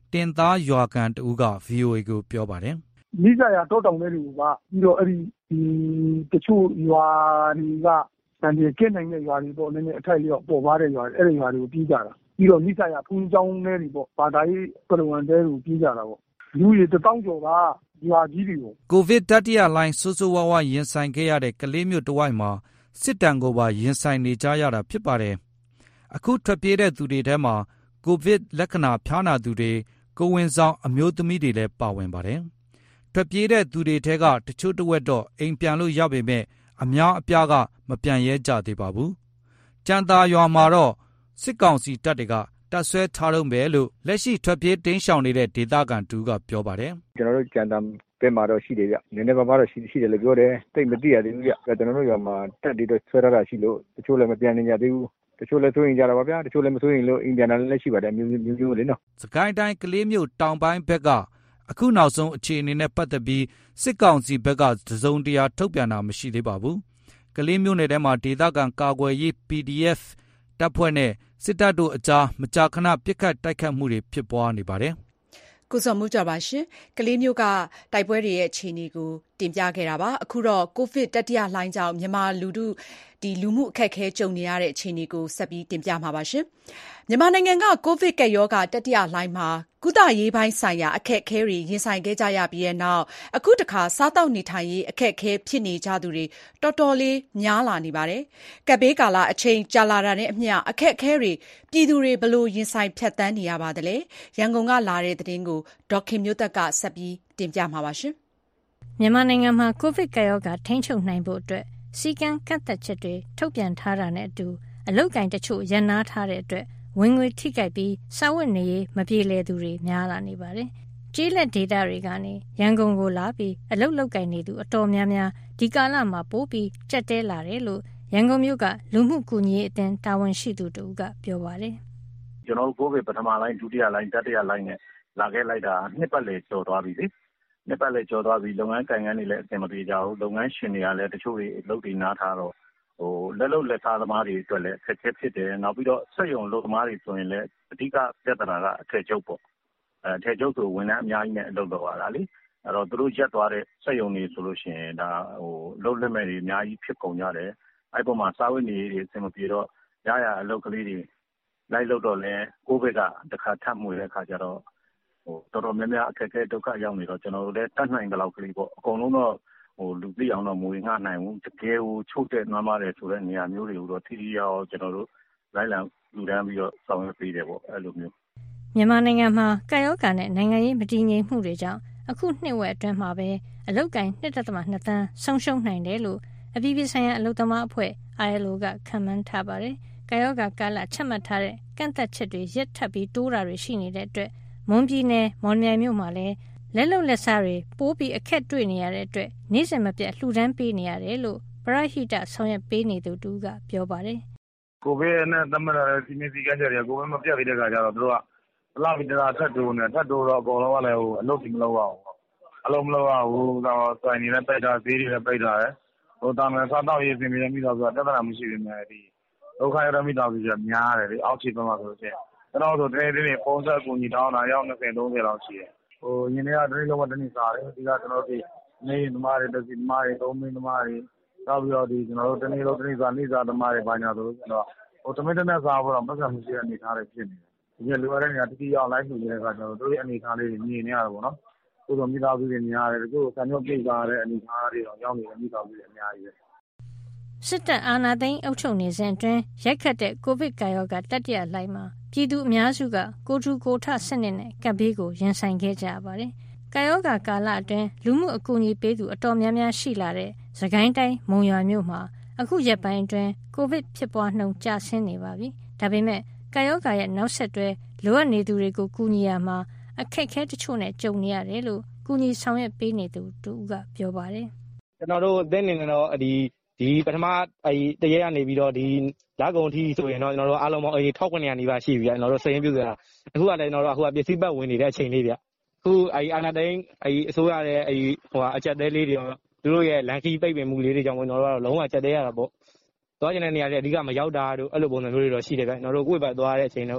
တင်သားရွာကန်တူက ဗွီအိုအေ ကိုပြောပါတယ်။မိစာရတောတောင်တဲ့တွေကပြီးတော့အဲ့ဒီဒီတချို့ရွာတွေကတန်ပြေကင်းနိုင်တဲ့ရွာတွေပေါ့နည်းနည်းအထိုက်လျော့ပေါ်ပါတဲ့ရွာတွေအဲ့ဒီရွာတွေကိုပြီးကြတာပြီးတော့မိစာရဖူးကျောင်းတွေပေါ့ဘာသာရေးပရဝံတဲတွေကိုပြီးကြတာပေါ့လူတွေတထောင်ကျော်ကရွာကြီးတွေကိုကိုဗစ်တတိယလှိုင်းဆိုးဆိုးဝါးဝါရင်ဆိုင်ခဲ့ရတဲ့ကလေးမြို့တဝိုက်မှာစစ်တမ်းကိုပါရင်ဆိုင်နေကြရတာဖြစ်ပါတယ်အခုထွက်ပြေးတဲ့သူတွေထဲမှာကိုဗစ်လက္ခဏာဖျားနာသူတွေကိုဝင်ဆောင်အမျိုးသမီးတွေလည်းပါဝင်ပါတယ်ထွက်ပြေးတဲ့သူတွေထဲကတချို့တဝက်တော့အိမ်ပြန်လို့ရပေမဲ့အများအပြားကမပြန်ရဲကြသေးပါဘူးကြံသာရွာမှာတော့စစ်ကောင်စီတပ်တွေကတပ်ဆွဲထားတော့မယ်လို့လက်ရှိထွက်ပြေးတင်းရှောင်နေတဲ့ဒေသခံတူကပြောပါတယ်ကျွန်တော်တို့ကြံသာဘက်မှာတော့ရှိတယ်ဗျနည်းနည်းပါးပါးတော့ရှိရှိတယ်လို့ပြောတယ်တိတ်မသိရသေးဘူးဗျကျွန်တော်တို့ရွာမှာတက်ပြီးတော့ဆွဲထားတာရှိလို့တချို့လည်းမပြန်နိုင်ကြသေးဘူးတချို့လည်းစိုးရင်ကြတာပါဗျာတချို့လည်းမစိုးရင်လို့အိမ်ပြန်လာလည်းရှိပါတယ်မျိုးမျိုးမျိုးလေးနော်စကိုင်းတိုင်းကလေးမြို့တောင်ပိုင်းဘက်ကအခုနောက်ဆုံးအခြေအနေနဲ့ပတ်သက်ပြီးစစ်ကောင်စီဘက်ကသစုံတရာထုတ်ပြန်တာမရှိသေးပါဘူးကလေးမြို့နယ်ထဲမှာဒေသခံကာကွယ်ရေး ပီဒီအက်ဖ် တပ်ဖွဲ့နဲ့စစ်တပ်တို့အကြားမကြာခဏပစ်ခတ်တိုက်ခတ်မှုတွေဖြစ်ပွားနေပါတယ်ကိုစောမှုကြပါရှင်ကလေးမျိုးကတိုက်ပွဲတွေရဲ့အခြေအနေကိုတင်ပြခဲ့တာပါအခုတော့ကိုဗစ်တတိယလှိုင်းကြောင့်မြန်မာလူထုဒီလူမှုအခက်အခဲကြုံနေရတဲ့အခြေအနေကိုဆက်ပြီးတင်ပြမှာပါရှင်မြန်မာနိုင်ငံကကိုဗစ်ကပ်ရောဂါတတိယလှိုင်းမှာကုသရေးပိုင်းဆိုင်ရာအခက်အခဲတွေရင်ဆိုင်ခဲ့ကြရပြီးတဲ့နောက်အခုတခါစားတောက်နေထိုင်ရေးအခက်အခဲဖြစ်နေကြသူတွေတော်တော်လေးများလာနေပါတယ်ကပ်ဘေးကာလအချိန်ကြာလာတာနဲ့အမျှအခက်အခဲတွေပြည်သူတွေဘလို့ရင်ဆိုင်ဖြတ်သန်းနေရပါသလဲရန်ကုန်ကလာတဲ့သတင်းကိုဒေါခင်မျိုးသက်ကဆက်ပြီးတင်ပြမှာပါရှင်မြန်မာနိုင်ငံမှာကိုဗစ်ကပ်ရောဂါထိန်းချုပ်နိုင်ဖို့အတွက်စီကံကန့်သက်ချက်တွေထုတ်ပြန်ထားတာနဲ့အတူအလုတ်ကင်တချို့ရန်နာထားတဲ့အတွက်ဝင်ငွေထိခိုက်ပြီးစာဝတ်နေရေးမပြေလည်သူတွေများလာနေပါတယ်။ကျေးလက်ဒေသတွေကနေရန်ကုန်ကိုလာပြီးအလုတ်လောက်ကင်နေသူအတော်များများဒီကာလမှာပိုးပြီးကြက်တဲလာတယ်လို့ရန်ကုန်မြို့ကလူမှုကူညီရေးအသင်းတာဝန်ရှိသူတို့ကပြောပါတယ်။ကျွန်တော်တို့ကိုဗစ်ပထမလိုင်းဒုတိယလိုင်းတတိယလိုင်းနဲ့လာခဲ့လိုက်တာနှစ်ပတ်လည်ကျော်သွားပြီလေ။နှစ်ပတ်လည်ကျော်သွားပြီလုပ်ငန်းကိုင်ငန်းတွေလည်းအဆင်မပြေကြဘူးလုပ်ငန်းရှင်တွေကလည်းတချို့တွေအလုပ်တွေနားထားတော့ဟိုလက်လုံးလက်သားသမားတွေအတွက်လည်းအခက်အခဲဖြစ်တယ်နောက်ပြီးတော့စက်ရုံလုပ်သမားတွေဆိုရင်လည်းအဓိကပြဿနာကအထည်ချုပ်ပေါ့အဲအထည်ချုပ်ဆိုဝန်ထမ်းအများကြီးနဲ့အလုပ်လုပ်ရတာလေအဲ့တော့သူတို့ရက်သွားတဲ့စက်ရုံတွေဆိုလို့ရှိရင်ဒါဟိုလုပ်လက်မဲ့တွေအများကြီးဖြစ်ကုန်ကြတယ်အဲ့ပေါ်မှာစာဝတ်နေရေးတွေအဆင်မပြေတော့ရရအလုပ်ကလေးတွေလိုက်လုပ်တော့လဲကိုဗစ်ကတခါထပ်မှုတဲ့အခါကျတော့ဟိုတော်တော်များများအခက်အခဲဒုက္ခရောက်နေတော့ကျွန်တော်တို့လည်းတတ်နိုင်ကြလောက်ကလေးပေါ့အကုန်လုံးတော့ဟိုလူသိအောင်တော့မွေငှနိုင်ဘူးတကယ်ကိုချုပ်တဲ့နွမ်းပါတယ်ဆိုတဲ့နေရာမျိုးတွေကိုတော့ထိထိရောက်အောင်ကျွန်တော်တို့လိုက်လံလူတန်းပြီးတော့ဆောင်ရွက်ပေးတယ်ပေါ့အဲ့လိုမျိုးမြန်မာနိုင်ငံမှာကာယောဂါနဲ့နိုင်ငံရေးမတည်ငြိမ်မှုတွေကြောင့်အခုနှစ်ဝက်အတွင်းမှာပဲအလုတ်ကင် ၂.၂ သန်းဆုံးရှုံးနိုင်တယ်လို့အပြည်ပြည်ဆိုင်ရာအလုပ်သမားအဖွဲ့ အိုင် အယ်လ် အို ကခန့်မှန်းထားပါတယ်ကာယောဂါကာလချမှတ်ထားတဲ့ကန့်သက်ချက်တွေရက်ထပ်ပြီးတိုးတာတွေရှိနေတဲ့အတွက်မွန်ပြည်နယ်မော်လမြိုင်မြို့မှာလည်းလက်လုံလက်စားတွေပိုးပြီးအခက်တွေ့နေရတဲ့အတွက်နေ့စဉ်မပြတ်လှူဒန်းပေးနေရတယ်လို့ပရဟိတဆောင်ရွက်ပေးနေသူတူကပြောပါတယ်ကိုဗစ်နဲ့သမရတဲ့စီမင်းစည်းကမ်းချက်တွေကိုဗစ်မပြတ်သေးတဲ့ခါကျတော့တို့ကဘလောက်ပြီးတလားထပ်တိုးနေထပ်တိုးတော့အကုန်လုံးကလည်းဟိုအလုပ်ကြီးမလုပ်အောင်အလုပ်မလုပ်အောင်ဟိုတော့စိုင်နေတဲ့ပိတ်တာဈေးတွေလည်းပိတ်တာတယ်ဟိုတာမယ်စားတော့ရေးစင်ပြီးမိတော့ဆိုတာတက်တာမရှိဘူးများဒီဒုက္ခရမိတော့ပြီးများတယ်လေအောက်ခြေဘက်မှာဆိုလို့ရှိရင်ကျွန်တော်တို့တနေ့တနေ့ပုံစံကူညီတောင်းတာရောက်၂၀ ၃၀လောက်ရှိတယ်ဟိုညနေကတနေ့လုံးဝတနေ့စားတယ်ဒီကကျွန်တော်တို့နေသမားတွေတစီသမားတွေသုံးမင်းသမားတွေနောက်ပြီးတော့ဒီကျွန်တော်တို့တနေ့လုံးတနေ့စားနေစားသမားတွေဘာညာဆိုလို့ကျွန်တော်ဟိုတမင်တနဲ့စားဖို့တော့ပတ်စံမရှိတဲ့အနေထားတွေဖြစ်နေတယ်ဒီလိုရတဲ့နေရာတတိယလိုက်လို့နေတဲ့အခါကျတော့တို့ရဲ့အနေထားလေးတွေမြင်နေရတာပေါ့နော်ကိုယ်တော်မိသားစုတွေများတယ်ကိုယ်ဆံညွှန်ပြိသွားတဲ့အနေထားတွေတော့ရောက်နေတဲ့မိသားစုတွေအများကြီးပဲစစ်တပ်အာဏာသိမ်းအုပ်ချုပ်နေစဉ်အတွင်းရိုက်ခတ်တဲ့ကိုဗစ်ကာရောဂါတတိယလှိုင်းမှာပြည်သူအများစုကကိုထူကိုထစနစ်နဲ့ကပ်ဘေးကိုရင်ဆိုင်ခဲ့ကြရပါတယ်။ကာရောဂါကာလအတွင်းလူမှုအကူအညီပေးသူအတော်များများရှိလာတဲ့စကိုင်းတိုင်းမုံရွာမြို့မှာအခုရက်ပိုင်းအတွင်းကိုဗစ်ဖြစ်ပွားနှုန်းကျဆင်းနေပါပြီ။ဒါပေမဲ့ကာရောဂါရဲ့နောက်ဆက်တွဲလိုအပ်နေသူတွေကိုကူညီရမှာအခက်အခဲတချို့နဲ့ကြုံနေရတယ်လို့ကူညီဆောင်ရွက်ပေးနေသူတူကပြောပါတယ်။ကျွန်တော်တို့အသင်းနေနေတော့ဒီဒီပထမအဲတရက်ကနေပြီးတော့ဒီလကုန်ထီဆိုရင်တော့ကျွန်တော်တို့အားလုံးပေါင်းအဲတစ်ထောင်ခုနှစ်ရာနီးပါးရှိပြီကျွန်တော်တို့စရင်ပြုစရာအခုကလည်းကျွန်တော်တို့အခုကပစ္စည်းပတ်ဝင်နေတဲ့အချိန်လေးဗျအခုအဲအာနာတိုင်းအဲအစိုးရရဲ့အဲဟိုအချက်သေးလေးတွေသူတို့ရဲ့လန်ခီပိတ်ပင်မှုလေးတွေကြောင့်ကျွန်တော်တို့ကတော့လုံးဝချက်သေးရတာပေါ့သွားကျင်တဲ့နေရာတွေအဓိကမရောက်တာတို့အဲ့လိုပုံစံမျိုးတွေတော့ရှိတယ်ဗျကျွန်တော်တို့ကိုယ့်ဘက်သွားတဲ့အချိန်တော့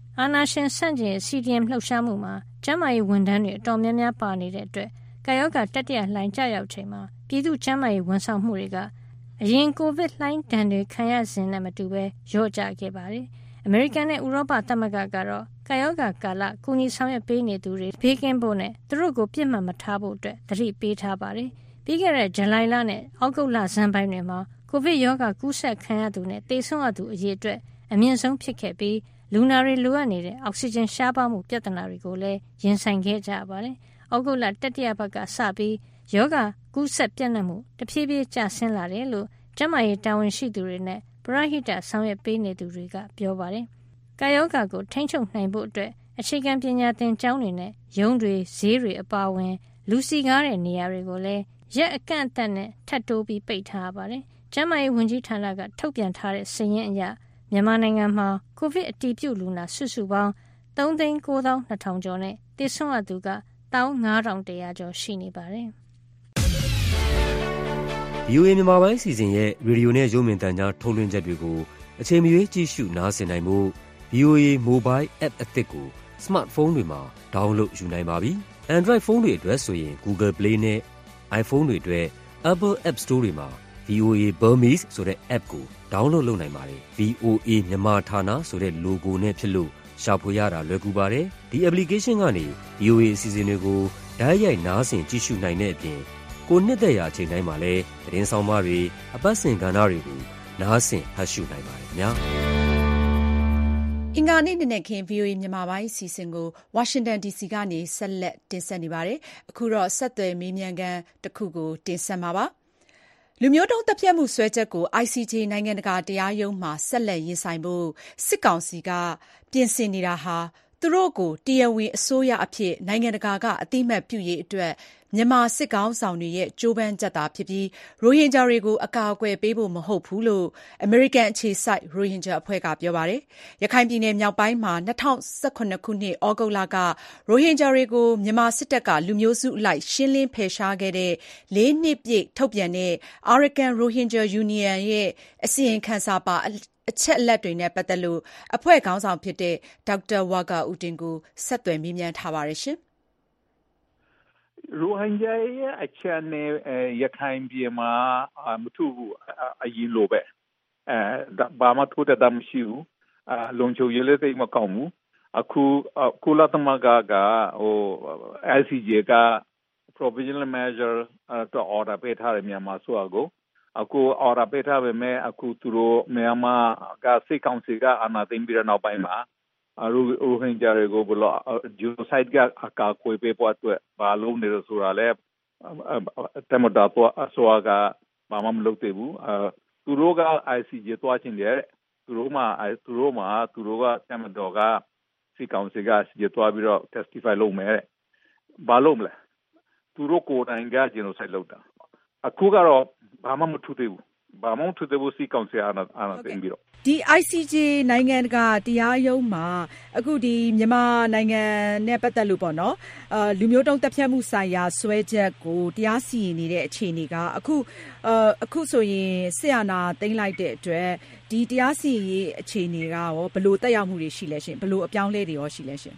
အာဏာရှင်ဆန့်ကျင်ရေး စီ ဒီ အမ် လှုပ်ရှားမှုမှာကျန်းမာရေးဝန်ထမ်းတွေအတော်များများပါနေတဲ့အတွက်ကပ်ရောဂါတတိယလှိုင်းကျရောက်ချိန်မှာပြည်သူ့ကျန်းမာရေးဝန်ဆောင်မှုတွေကအရင်ကိုဗစ်လှိုင်းဒဏ်တွေခံရစဉ်နဲ့မတူဘဲလျော့ကျခဲ့ပါတယ်။အမေရိကန်နဲ့ဥရောပသမဂ္ဂကတော့ကပ်ရောဂါကာလကူညီဆောင်ရွက်ပေးနေသူတွေဘေးကင်းဖို့နဲ့သူတို့ကိုပြစ်မှတ်မထားဖို့အတွက်သတိပေးထားပါတယ်။ပြီးခဲ့တဲ့ဇူလိုင်လနဲ့ဩဂုတ်လဆန်းပိုင်းတွေမှာကိုဗစ်ရောဂါကူးစက်ခံရသူနဲ့သေဆုံးရသူအရေအတွက်အမြင့်ဆုံးဖြစ်ခဲ့ပြီးလူနာတွေလိုအပ်နေတဲ့အောက်ဆီဂျင်ရှားပါးမှုပြဿနာတွေကိုလည်းရင်ဆိုင်ခဲ့ကြရပါတယ်။ဩဂုတ်လတတိယပတ်ကစပြီးရောဂါကူးစက်ပြန့်နှံ့မှုတဖြည်းဖြည်းကျဆင်းလာတယ်လို့ကျန်းမာရေးတာဝန်ရှိသူတွေနဲ့ပရဟိတဆောင်ရွက်ပေးနေသူတွေကပြောပါတယ်။ကာယောဂါကိုထိန်းချုပ်နိုင်ဖို့အတွက်အခြေခံပညာသင်ကျောင်းတွေနဲ့ရုံးတွေဈေးတွေအပါအဝင်လူစီကားတဲ့နေရာတွေကိုလည်းရက်အကန့်အသတ်နဲ့ထပ်တိုးပြီးပိတ်ထားပါတယ်။ကျန်းမာရေးဝန်ကြီးဌာနကထုတ်ပြန်ထားတဲ့စာရင်းအရမြန်မာနိုင်ငံမှာကိုဗစ်အတည်ပြုလူနာစုစုပေါင်းသုံးသိန်းကိုးသောင်းနှစ်ထောင်ကျော်နဲ့သေဆုံးရသူကတစ်သောင်းငါးထောင်တစ်ရာကျော်ရှိနေပါတယ်။ဗွီအိုအေ မြန်မာပိုင်းအစီအစဉ်ရဲ့ရေဒီယိုနဲ့ရုပ်မြင်သံကြားထုတ်လွှင့်ချက်တွေကိုအချိန်မရွေးကြည့်ရှုနားဆင်နိုင်ဖို့ ဗွီအိုအေ Mobile App အသစ်ကိုစမတ်ဖုန်းတွေမှာ download ယူနိုင်ပါပြီ။ Android ဖုန်းတွေအတွက်ဆိုရင် Google Play နဲ့ iPhone တွေအတွက် Apple App Store တွေမှာ ဗွီအိုအေ Burmese ဆိုတဲ့ app ကို download လုပ်နိုင်ပါတယ်။ ဗွီအိုအေ မြန်မာဌာနဆိုတဲ့ logo နဲ့ဖြစ်လို့ရှာဖွေရတာလွယ်ကူပါတယ်။ ဒီ application ကနေ ဗွီအိုအေ အစီအစဉ်တွေကိုတိုက်ရိုက်နားဆင်ကြည့်ရှုနိုင်တဲ့အပြင်ကိုနှစ်သက်ရာအချိန်တိုင်းမှာလည်းသတင်းဆောင်မတွေအပတ်စဉ်ကဏ္ဍတွေကိုနားဆင်ဖတ်ရှုနိုင်ပါတယ်ခင်ဗျာ။အင်္ဂါနေ့နဲ့ခင် ဗွီအိုအေမြန်မာပိုင်းအစီအစဉ်ကိုဝါရှင်တန်ဒီစီကနေဆက်လက်တင်ဆက်နေပါတယ်။အခုတော့ဆက်သွယ်မေးမြန်းခန်းတစ်ခုကိုတင်ဆက်မှာပါ။လူမျိုးတုံးသတ်ဖြတ်မှုစွဲချက်ကို အိုင် စီ ဂျေ နိုင်ငံတကာတရားရုံးမှာဆက်လက်ရင်ဆိုင်ဖို့စစ်ကောင်စီကပြင်ဆင်နေတာဟာသူတို့ကိုတရားဝင်အစိုးရအဖြစ်နိုင်ငံတကာကအသိအမှတ်ပြုရေးအတွက်မြန်မာစစ်ကောင်ဆောင်တွေရဲ့ကြိုးပမ်းချက်သာဖြစ်ပြီးရိုဟင်ဂျာတွေကိုအကာအကွယ်ပေးဖို့မဟုတ်ဘူးလို့အမေရိကန်အခြေစိုက်ရိုဟင်ဂျာအဖွဲ့ကပြောပါတယ်။ရခိုင်ပြည်နယ်မြောက်ပိုင်းမှာ၂၀၁၇ခုနှစ်ဩဂုတ်လကရိုဟင်ဂျာတွေကိုမြန်မာစစ်တပ်ကလူမျိုးစုအလိုက်ရှင်းလင်းဖယ်ရှားခဲ့တဲ့လေးနှစ်ပြည့်ထုတ်ပြန်တဲ့ Arakan Rohingya Union ရဲ့အစီရင်ခံစာပါအချက်အလက်တွေနဲ့ပတ်သက်လို့အဖွဲ့ခေါင်းဆောင်ဖြစ်တဲ့ဒေါက်တာဝါကာဦးတင်ကိုဆက်သွယ်မေးမြန်းထားပါတယ်ရှင်။ရိုဟင်ဂျာရဲ့အချက်နဲ့ရခိုင်ပြည်မှာမထူးဘူးအရင်လိုပဲအဲဘာမှထိုးတက်တာမရှိဘူးအလုံချုံရလေးသိမကောင်းဘူးအခုကုလသမဂ္ဂကဟို L C J က provisional measure တော့ order ပေးထားတယ်မြန်မာဆိုအခုအခု order ပေးထားပေမဲ့အခုသူတို့မြန်မာကစစ်ကောင်စီကအာဏာသိမ်းပြီးတဲ့နောက်ပိုင်းမှာရိုဟင်ဂျာတွေကိုဘလို့ genocide ကအကာအကွယ်ပေးဖို့အတွက်ဘာလို့နေလို့ဆိုတာလဲတမတာတော့အစောကဘာမှမလုပ်သေးဘူးအဲသူတို့က I C J တွားချင်တယ်သူတို့မှသူတို့မှသူတို့ကတမတော်ကစစ်ကောင်စီက I C J တွားပြီးတော့ testify လုပ်မယ်ဘာလို့မလဲသူတို့ကိုယ်တိုင်က genocide လုပ်တာအခုကတော့ဘာမှမထူးသေးဘူးဘာမှမထူးသေးဘူးစစ်ကောင်စီအာဏာအာဏာသိမ်းပြီးတော့ဒီ I C J နိုင်ငံတကာတရားရုံးမှာအခုဒီမြန်မာနိုင်ငံနဲ့ပတ်သက်လို့ပေါ့နော်အာလူမျိုးတုံးတပ်ဖြတ်မှုဆိုင်ရာစွဲချက်ကိုတရားစီရင်နေတဲ့အခြေအနေကအခုအာအခုဆိုရင်ဆရာနာသိမ်းလိုက်တဲ့အတွက်ဒီတရားစီရင်ရေးအခြေအနေကရောဘယ်လိုတက်ရောက်မှုတွေရှိလဲရှင်ဘယ်လိုအပြောင်းလဲတွေရောရှိလဲရှင်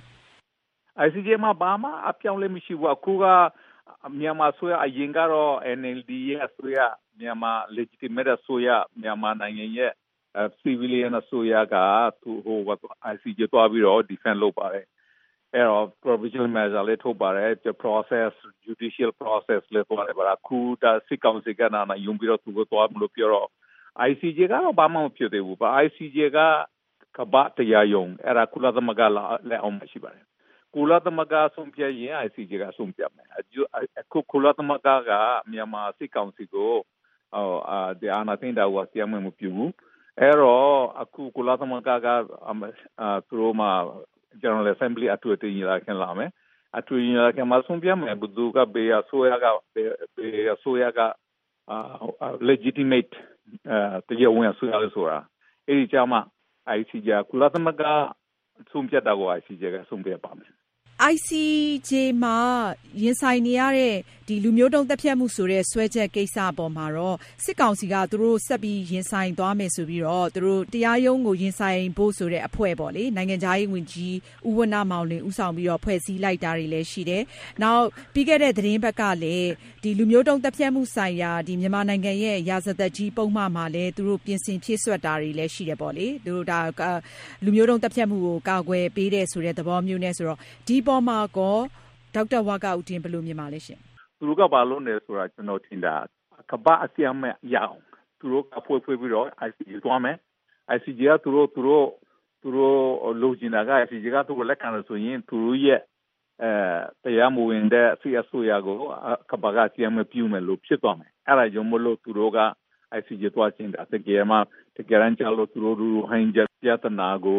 I C J မှာဘာမှအပြောင်းလဲမရှိဘူးအခုကမြန်မာဆိုရအရင်ကတော့ N L D ရဲ့ဆိုရမြန်မာ legitimate ဆိုရမြန်မာနိုင်ငံရဲ့ civilian ဆိုရကသူဟို I C J တွားပြီးတော့ defend လုပ်ပါတယ်အဲတော့ provisional measure လေးထုတ်ပါတယ် process judicial process လေးတွားတယ်ဗျာခုဒါစစ်ကောင်စီကနာယုံပြီးတော့သူကိုတွားမလို့ပြောတော့ I C J ကတော့ဘာမှမဖြစ်သေးဘူးဗျ I C J ကကမ္ဘာတရားရုံးအဲ့ဒါကုလသမဂ္ဂလက်အောက်မှာရှိပါတယ်ကုလသမဂ္ဂဆုံးဖြတ်ရင် I C J ကဆုံးဖြတ်မယ်အခုကုလသမဂ္ဂကမြန်မာစစ်ကောင်စီကိုဟိုအာတရားနာသိမ်းတာကိုတရားမပြုဘူးအဲ့တော့အခုကုလသမဂ္ဂကသူတို့မှာ General Assembly အထွေထွေညီလာခံလာမယ်အထွေညီလာခံမှာဆုံးဖြတ်မယ်ဘယ်သူကဘေးအစိုးရကဘေးအစိုးရက legitimate တရားဝင်အစိုးရလို့ဆိုတာအဲ့ဒီကြမှာ I C J ကုလသမဂ္ဂဆုံးဖြတ်တာကို I C J ကဆုံးဖြတ်ပါမယ် I C J မှာရင်ဆိုင်နေရတဲ့ဒီလူမျိုးတုံးတပ်ဖြတ်မှုဆိုတဲ့ဆွဲချက်ကိစ္စအပေါ်မှာတော့စစ်ကောင်စီကသူတို့ဆက်ပြီးရင်ဆိုင်သွားမယ်ဆိုပြီးတော့သူတို့တရားရုံးကိုရင်ဆိုင်ဖို့ဆိုတဲ့အဖွဲ့ပေါ့လေနိုင်ငံခြားရေးဝန်ကြီးဦးဝဏ္ဏမောင်လွင်ဦးဆောင်ပြီးတော့ဖွဲ့စည်းလိုက်တာတွေလည်းရှိတယ်။နောက်ပြီးခဲ့တဲ့သတင်းဘက်ကလည်းဒီလူမျိုးတုံးတပ်ဖြတ်မှုဆိုင်ရာဒီမြန်မာနိုင်ငံရဲ့ရာဇသက်ကြီးပုံမှန်မှာလည်းသူတို့ပြင်ဆင်ဖြည့်ဆွတ်တာတွေလည်းရှိတယ်ပေါ့လေ။သူတို့ဒါလူမျိုးတုံးတပ်ဖြတ်မှုကိုကာကွယ်ပေးတဲ့ဆိုတဲ့သဘောမျိုးနဲ့ဆိုတော့ဒီပေါ်မှာကောဒေါက်တာဝါကဦးတင်ဘယ်လိုမြင်ပါလဲရှင်သူတို့ကဘာလို့လဲဆိုတာကျွန်တော်ထင်တာကဘာအစီအမံရအောင်သူတို့အဖွဲဖွဲပြီးတော့ I C J သွားမယ် I C J ကသူတို့သူတို့သူတို့လိုချင်တာက I C J ကသူတို့လက်ခံလို့ဆိုရင်သူတို့ရဲ့အဲတရားမဝင်တဲ့ဆီအစိုးရကိုကဘာကအစီအမံပြုမယ်လို့ဖြစ်သွားမယ်အဲ့ဒါကြောင့်မလို့သူတို့က I C J သွားချင်တာတကယ်မှတကယ်ရန်ချလို့သူတို့လူဟိုင်းကြပြဿနာကို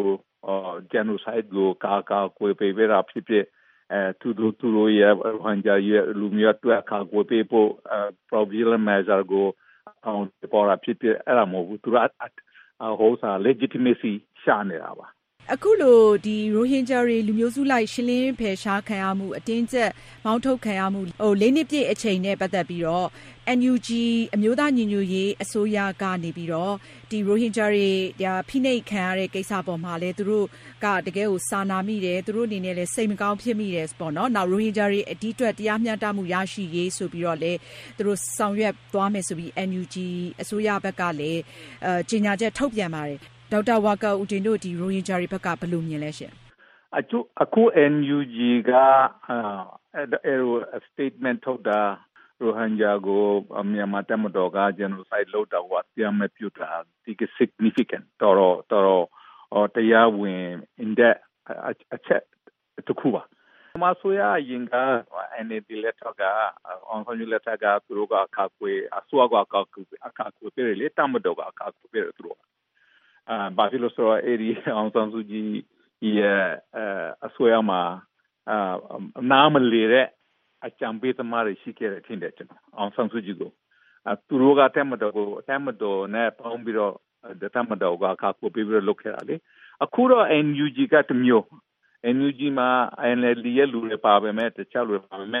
genocide ကိုကာကာကိုပေးပေးတာဖြစ်ဖြစ်အဲသူတို့သူတို့ရဲ့ဟန်ကြရဲ့လူမျိုးတွေအခါကိုပေးဖို့ problem measure ကိုအောင်ပေါ်တာဖြစ်ဖြစ်အဲ့ဒါမဟုတ်ဘူးသူတို့ဟိုစား legitimacy ရှာနေတာပါအခုလိုဒီရိုဟင်ဂျာတွေလူမျိုးစုလိုက်ရှင်းလင်းဖယ်ရှားခံရမှုအတင်းကျပ်မောင်းထုတ်ခံရမှုဟိုလေးနှစ်ပြည့်အချိန်နဲ့ပတ်သက်ပြီးတော့ N U G အမျိုးသားညီညွတ်ရေးအစိုးရကနေပြီးတော့ဒီရိုဟင်ဂျာတွေဒါဖိနှိပ်ခံရတဲ့ကိစ္စပေါ်မှာလည်းသူတို့ကတကယ်ကိုစာနာမိတယ်သူတို့အနေနဲ့လည်းစိတ်မကောင်းဖြစ်မိတယ်ပေါ့နော်နောက်ရိုဟင်ဂျာတွေအဒီအတွက်တရားမျှတမှုရရှိရေးဆိုပြီးတော့လည်းသူတို့ဆောင်ရွက်သွားမယ်ဆိုပြီး N U G အစိုးရဘက်ကလည်းအဲကြေညာချက်ထုတ်ပြန်ပါတယ်ဒေါက်တာဝါကာဦးတင်တို့ဒီရိုဟင်ဂျာတွေဘက်ကဘယ်လိုမြင်လဲရှင်အခုအခု N U G ကအဲဟို statement ထုတ်တာရိုဟင်ဂျာကိုမြန်မာတမတော်က genocide လုပ်တာကိုအမြဲပြုတာဒီက significant တော်တော်တော်တရားဝင် in that အချက်တခုပါမဆိုရရင်က N A D လက်ထက်က on the လက်ထက်ကသူတို့ကအခါကွေအစိုးရကအခါကွေအခါကွေပြည်လေတမတော်ကအခါကွေပြည်သူတို့အာဘာဖြစ်လို့ဆိုတော့အဲ့ဒီအောင်ဆန်းစုကြည်ရဲ့အဆွေအမှာအာနာမလီတဲ့အကြံပေးသမားတွေရှိခဲ့တဲ့ထင်တယ်ကျွန်တော်အောင်ဆန်းစုကြည်ကိုအသူတို့ကတမတော်ကိုတမတော်နဲ့ပေါင်းပြီးတော့တမတော်ကအခါကိုပြီးပြီးတော့လုပ်ခဲ့တာလေအခုတော့ N U G ကတမျိုး N U G မှာ N L D ရဲ့လူတွေပါပဲမဲ့တခြားလူတွေပါပဲမဲ့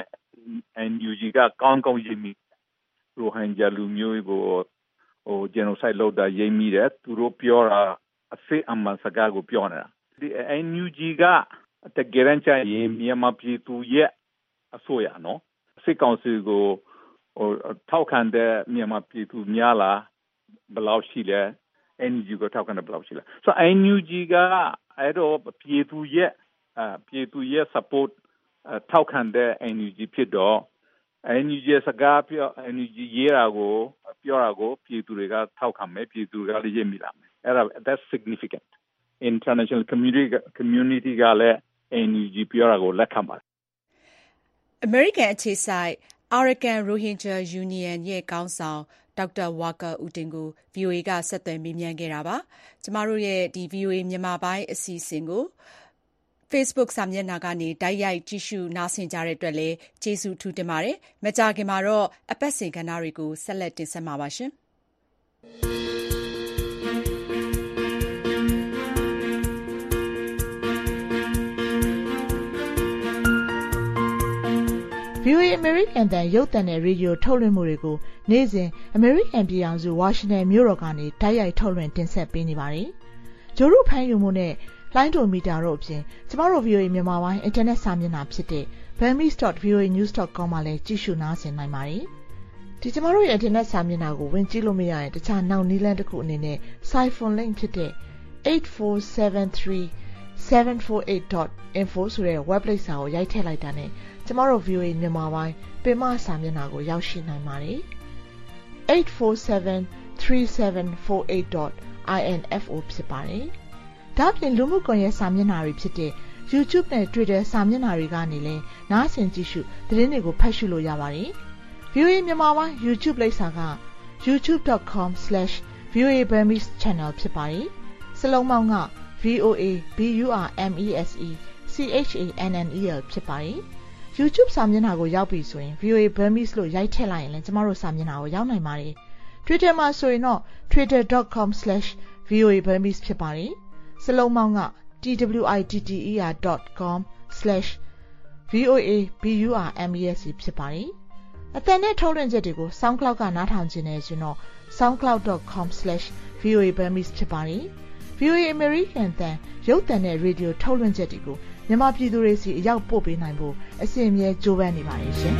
N U G ကကောင်းကောင်းရင်းမိရိုဟင်ဂျာလူမျိုးကိုဟို genocide လုပ်တာရေးမိတယ်သူတို့ပြောတာအစစ်အမှန်စကားကိုပြောနေတာဒီ N U G ကတကယ်တမ်းကျရင်မြန်မာပြည်သူရဲ့အစိုးရနော်စစ်ကောင်စီကိုဟိုထောက်ခံတဲ့မြန်မာပြည်သူများလားဘယ်လောက်ရှိလဲ N U G ကိုထောက်ခံတဲ့ဘယ်လောက်ရှိလဲ so N U G ကအဲ့တော့ပြည်သူရဲ့အပြည်သူရဲ့ support ထောက်ခံတဲ့ N U G ဖြစ်တော့ N U G စကားပြော N U G ရေးတာကိုပြောတာကိုပြည်သူတွေကထောက်ခံမယ်ပြည်သူတွေကလည်းရေးမိလာမယ်အဲ့ဒါ that's significant international community community ကလည်း N U G ပြောတာကိုလက်ခံပါတယ် American အခြေစိုက် Arakan Rohingya Union ရဲ့ခေါင်းဆောင်ဒေါက်တာဝါကာဦးတင်ကို V O A ကဆက်သွယ်မေးမြန်းခဲ့တာပါကျမတို့ရဲ့ဒီ V O A မြန်မာပိုင်းအစီအစဉ်ကိုFacebook စာမျက်နှာကနေတိုက်ရိုက်ကြည့်ရှုနားဆင်ကြတဲ့အတွက်လည်းကျေးဇူးထူးတင်ပါတယ်။မကြာခင်မှာတော့အပတ်စဉ်ကဏ္ဍတွေကိုဆက်လက်တင်ဆက်မှာပါရှင်။ V O A American တန်ရုပ်သံနဲ့ရေဒီယိုထုတ်လွှင့်မှုတွေကိုနေ့စဉ် American ပြည်ထောင်စု Washington မြို့တော်ကနေတိုက်ရိုက်ထုတ်လွှင့်တင်ဆက်ပေးနေပါတယ်။ဂျိုရုဖမ်းယူမှုနဲ့လိုင်းဒိုမီတာတို့အပြင်ကျမတို့ V O A မြန်မာပိုင်းအင်တာနက်စာမျက်နှာဖြစ်တဲ့ burmese dot v o a news dot com မှာလည်းကြည့်ရှုနားဆင်နိုင်ပါတယ်။ဒီကျမတို့ရဲ့အင်တာနက်စာမျက်နှာကိုဝင်ကြည့်လို့မရရင်တခြားနောက်နည်းလမ်းတစ်ခုအနေနဲ့ Siphon link ဖြစ်တဲ့ eight four seven three seven four eight dot info ဆိုတဲ့ web လိပ်စာကိုရိုက်ထည့်လိုက်တာနဲ့ကျမတို့ V O A မြန်မာပိုင်းပင်မစာမျက်နှာကိုရောက်ရှိနိုင်ပါတယ်။ eight four seven three seven four eight dot info ဖြစ်ပါတယ်။ဒါ့အပြင်လူမှုကွန်ရက်စာမျက်နှာတွေဖြစ်တဲ့ YouTube နဲ့ Twitter စာမျက်နှာတွေကနေလည်းနားဆင်ကြည့်ရှုသတင်းတွေကိုဖတ်ရှုလို့ရပါတယ်။ V O A မြန်မာပိုင်း YouTube လိပ်စာက youtube dot com slash v o a burmese channel ဖြစ်ပါတယ်။စလုံးပေါင်းက V O A B U R M E S E C H A N N E L ဖြစ်ပါတယ်။ YouTube စာမျက်နှာကိုရောက်ပြီဆိုရင် V O A Burmese လို့ရိုက်ထည့်လိုက်ရင်လည်းကျမတို့စာမျက်နှာကိုရောက်နိုင်ပါတယ်။ Twitter မှာဆိုရင်တော့ twitter dot com slash v o a burmese ဖြစ်ပါတယ်။စလုံးပေါင်းက t w i t t e r dot com slash ဗီအိုအေ ဘီ ယူ အာร์ အမ် အီ এস ဖြစ်ပါတယ်အသံနဲ့ထုတ်လွှင့်ချက်တွေကို SoundCloud ကနားထောင်ခြင်းနဲ့ဆိုတော့ soundcloud dot com slash v o a burmese ဖြစ်ပါတယ် ဗီ အို အေ American တန်ရုပ်သံနဲ့ရေဒီယိုထုတ်လွှင့်ချက်တွေကိုမြန်မာပြည်သူတွေစီအရောက်ပို့ပေးနိုင်ဖို့အစီအမြဲကြိုးပမ်းနေပါတယ်ရှင်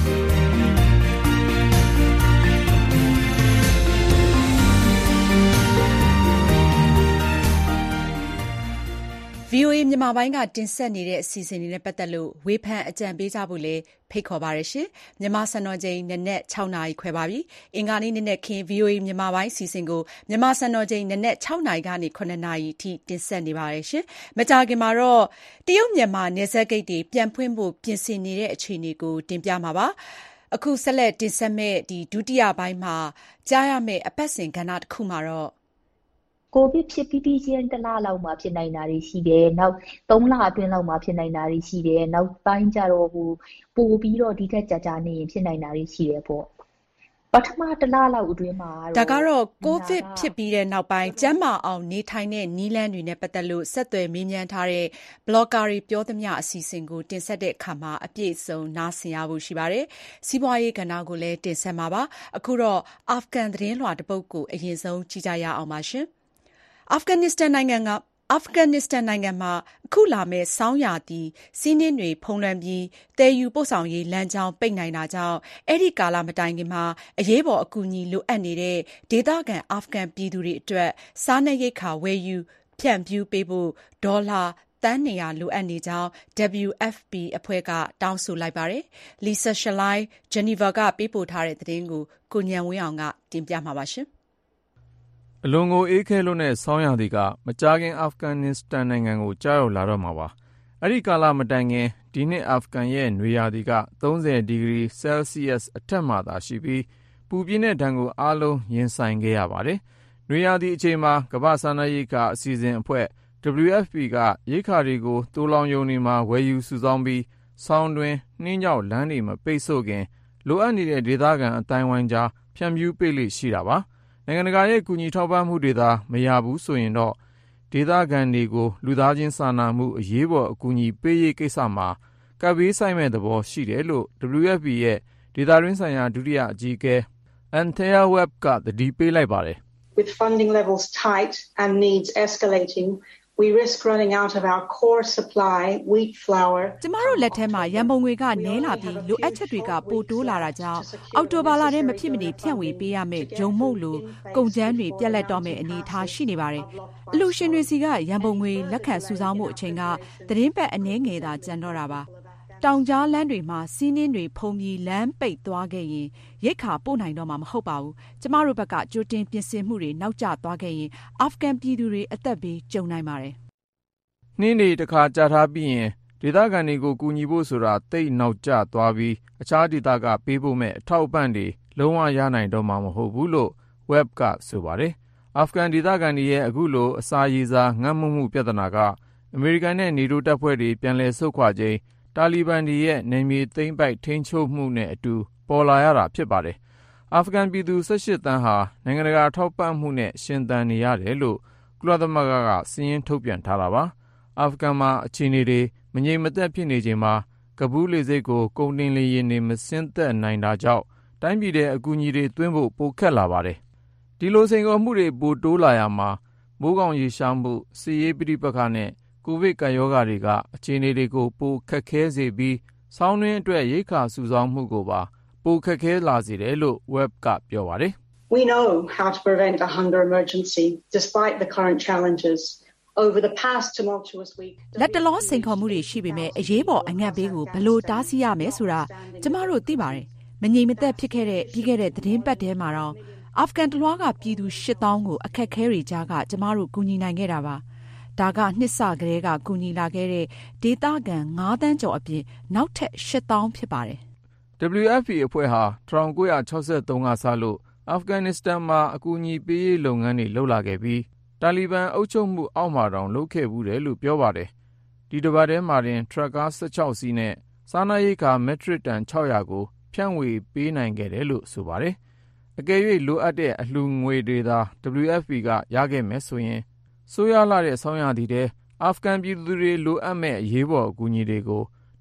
ဗီအိုအေမြန်မာပိုင်းကတင်ဆက်နေတဲ့အစီအစဉ်တွေနဲ့ပတ်သက်လို့ဝေဖန်အကြံပေးကြဖို့လည်းဖိတ်ခေါ်ပါရရှင်။မြန်မာစံတော်ချိန်နနက်၆နာရီခွဲပါပြီ။အင်္ဂါနေ့နနက်ခင်း ဗီအိုအေမြန်မာပိုင်းအစီအစဉ်ကိုမြန်မာစံတော်ချိန်နနက်၆နာရီကနေ၇နာရီအထိတင်ဆက်နေပါရရှင်။မကြာခင်မှာတော့တရုတ်မြန်မာနယ်စပ်ဂိတ်တွေပြန်ဖွင့်ဖို့ပြင်ဆင်နေတဲ့အခြေအနေကိုတင်ပြမှာပါ။အခုဆက်လက်တင်ဆက်မဲ့ဒီဒုတိယပိုင်းမှာကြားရမယ့်အပတ်စဉ်ကဏ္ဍတစ်ခုမှာတော့ကိုဗစ်ဖြစ်ပြီးပြီးချင်းတစ်လလောက်မှဖြစ်နိုင်တာတွေရှိတယ်။နောက်သုံးလအတွင်းလောက်မှဖြစ်နိုင်တာတွေရှိတယ်။နောက်ပိုင်းကျတော့ဟိုပို့ပြီးတော့ဒီထက်ကြာကြာနေရင်ဖြစ်နိုင်တာတွေရှိတယ်ပေါ့။ပထမတစ်လလောက်အတွင်းမှာဒါကတော့ကိုဗစ်ဖြစ်ပြီးတဲ့နောက်ပိုင်းကျန်းမာအောင်နေထိုင်တဲ့နည်းလမ်းတွေနဲ့ပတ်သက်လို့ဆက်သွယ်မေးမြန်းထားတဲ့ blogger တွေပြောသမျှအစီအစဉ်ကိုတင်ဆက်တဲ့အခါမှာအပြည့်အစုံနားဆင်ရဖို့ရှိပါတယ်။စီးပွားရေးကဏ္ဍကိုလည်းတင်ဆက်မှာပါ။အခုတော့အာဖဂန်သတင်းလွှာတစ်ပုဒ်ကိုအရင်ဆုံးကြည့်ကြရအောင်ပါရှင်။အာဖဂန်နစ္စတန်နိုင်ငံကအာဖဂန်နစ္စတန်နိုင်ငံမှာအခုလာမယ့်ဆောင်းရာသီစီးနှင်းတွေဖုံးလွှမ်းပြီးတည်ယူပို့ဆောင်ရေးလမ်းကြောင်းပိတ်နိုင်တာကြောင့်အဲ့ဒီကာလမတိုင်ခင်မှာအရေးပေါ်အကူအညီလိုအပ်နေတဲ့ဒေသခံအာဖဂန်ပြည်သူတွေအတွက်စားနပ်ရိက္ခာဝယ်ယူဖြန့်ဖြူးပေးဖို့ဒေါ်လာတန်းနေရလိုအပ်နေကြောင်း ဒဗလ်ယူ အက်ဖ် ပီ အဖွဲ့ကတောင်းဆိုလိုက်ပါတယ်။ Lisa Schlein ဂျနီဗာကပေးပို့ထားတဲ့သတင်းကိုကိုဉာဏ်ဝင်းအောင်ကတင်ပြမှာပါရှင်။အလွန်ကိုအေးခဲလွန်းတဲ့ဆောင်းရာသီကမကြာခင်အာဖဂန်နစ္စတန်နိုင်ငံကိုကြားရောက်လာတော့မှာပါ။အဲ့ဒီကာလမတိုင်ခင်ဒီနှစ်အာဖဂန်ရဲ့နွေရာသီကသုံးဆယ်ဒီဂရီဆဲလ်စီယပ်စ်အထက်မှာသာရှိပြီးပူပြင်းတဲ့ဒဏ်ကိုအားလုံးရင်ဆိုင်ခဲ့ရပါတယ်။နွေရာသီအချိန်မှာကမ္ဘာ့စားနပ်ရိက္ခာအစီအစဉ်အဖွဲ့ ဒဗလ်ယူ အက်ဖ် ပီ ကရိက္ခာတွေကိုသိုလှောင်ရုံတွေမှာဝယ်ယူစုဆောင်းပြီးဆောင်းတွင်နှင်းကြောင့်လမ်းတွေမပိတ်ဆို့ခင်လိုအပ်နေတဲ့ဒေသခံအတိုင်းဝိုင်းကြားဖြန့်ဖြူးပေးလိရှိတာပါ။နိုင်ငံတကာရဲ့ကူညီထောက်ပံ့မှုတွေသာမရဘူးဆိုရင်တော့ဒေသခံတွေကိုလူသားချင်းစာနာမှုအရေးပေါ်အကူအညီပေးရေးကိစ္စမှာကပ်ဘေးဆိုင်မဲ့သဘောရှိတယ်လို့ ဒဗလ်ယူ အက်ဖ် ပီ ရဲ့ဒေသတွင်းဆိုင်ရာဒုတိယအကြီးအကဲ Anthea Webb ကသတိပေးလိုက်ပါတယ်။ With funding levels tight and needs escalating, we risk running out of our core supply, wheat flour. ကျမတို့လက်ထဲမှာရန်ပုံငွေကနည်းလာပြီးလိုအပ်ချက်တွေကပိုတိုးလာတာကြောင့်အောက်တိုဘာလထဲမဖြစ်မနေဖြန့်ဝေပေးရမယ့်ဂျုံမုတ်လိုကုန်ကျန်းတွေပြက်လက်တော့မယ့်အနေအထားရှိနေပါတယ်။အလှူရှင်တွေစီကရန်ပုံငွေလက်ခံစုဆောင်းမှုအချိန်ကသတင်းပတ်အနည်းငယ်သာကျန်တော့တာပါ။တောင်ကြားလမ်းတွေမှာစီးနှင်းတွေဖုံးပြီးလမ်းပိတ်သွားခဲ့ရင်ရိက္ခာပို့နိုင်တော့မှာမဟုတ်ပါဘူး။ကျမတို့ဘက်ကကြိုတင်ပြင်ဆင်မှုတွေနောက်ကျသွားခဲ့ရင်အာဖဂန်ပြည်သူတွေအသက်ဘေးကြုံနိုင်ပါတယ်။နှင်းတွေတစ်ခါကြာထားပြီးရင်ဒေသခံတွေကိုကူညီဖို့ဆိုတာတိတ်နောက်ကျသွားပြီးအခြားဒေသကပေးဖို့မဲ့အထောက်အပံ့တွေလုံးဝရနိုင်တော့မှာမဟုတ်ဘူးလို့ Webb ကဆိုပါတယ်။အာဖဂန်ဒေသခံတွေရဲ့အခုလိုအစာရေစာငတ်မွတ်မှုပြဿနာကအမေရိကန်နဲ့နေတိုးတပ်ဖွဲ့တွေပြန်လည်ဆုတ်ခွာချိန်တာလီဘန်တွေရဲ့နယ်မြေသိမ်းပိုက်ထိန်းချုပ်မှုနဲ့အတူပေါ်လာရတာဖြစ်ပါတယ်။အာဖဂန်ပြည်သူ၁၈သန်းဟာနိုင်ငံတကာထောက်ပံ့မှုနဲ့ရှင်သန်နေရတယ်လို့ကုလသမဂ္ဂကစာရင်းထုတ်ပြန်ထားတာပါ။အာဖဂန်မှာအခြေအနေတွေမငြိမ်မသက်ဖြစ်နေချိန်မှာကဘူးလေဆိပ်ကိုကုန်တင်လေယာဉ်တွေမဆင်းသက်နိုင်တာကြောင့်တိုင်းပြည်တဲ့အကူအညီတွေသွင်းဖို့ပိုခက်လာပါတယ်။ဒီလိုစိန်ခေါ်မှုတွေပိုတိုးလာရမှာမိုးကောင်ရေရှားမှုစစ်ရေးပဋိပက္ခနဲ့ကိုဗစ်ကပ်ရောဂါတွေကအခြေအနေတွေကိုပိုခက်ခဲစေပြီးဆောင်းတွင်းအတွက်ရိက္ခာစုဆောင်းမှုကိုပါပိုခက်ခဲလာစေတယ်လို့ Webb ကပြောပါတယ်။ We know how to prevent a hunger emergency despite the current challenges. Over the past tumultuous week လက်တလောစိန်ခေါ်မှုတွေရှိပေမဲ့အရေးပေါ်အငတ်ဘေးကိုဘယ်လိုတားဆီးရမယ်ဆိုတာကျမတို့သိပါတယ်။မငြိမ်မသက်ဖြစ်ခဲ့တဲ့ပြီးခဲ့တဲ့သတင်းပတ်ထဲမှာတော့အာဖဂန်တလွှားကပြည်သူရှစ်သောင်းကိုအခက်ခဲတွေကြားကကျမတို့ကူညီနိုင်ခဲ့တာပါ။ဒါကနှစ်ဆကလေးကကူညီလာခဲ့တဲ့ဒေသခံငါးသန်းကျော်အပြင်နောက်ထပ်ရှစ်သောင်းဖြစ်ပါတယ်။ ဒဗလ်ယူ အက်ဖ် ပီ အဖွဲ့ဟာ၁၉၆၃ကစလို့အာဖဂန်နစ္စတန်မှာအကူအညီပေးရေးလုပ်ငန်းတွေလုပ်လာခဲ့ပြီးတာလီဘန်အုပ်ချုပ်မှုအောက်မှာတောင်လုပ်ခဲ့ဘူးတယ်လို့ပြောပါတယ်။ဒီတစ်ပတ်ထဲမှာတင်ထရပ်ကား၁၆စီးနဲ့စားနပ်ရိက္ခာမက်ထရစ်တန်၆၀၀ကိုဖြန့်ဝေပေးနိုင်ခဲ့တယ်လို့ဆိုပါတယ်။အကယ်၍လိုအပ်တဲ့အလှူငွေတွေသာ ဒဗလ်ယူ အက်ဖ် ပီ ကရခဲ့မယ်ဆိုရင်ဆိုးရွားလာတဲ့ဆောင်းရာသီထဲအာဖဂန်ပြည်သူတွေလိုအပ်မဲ့အရေးပေါ်အကူအညီတွေကို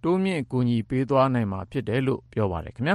တိုးမြင့်ကူညီပေးသွားနိုင်မှာဖြစ်တယ်လို့ပြောပါတယ်ခင်ဗျာ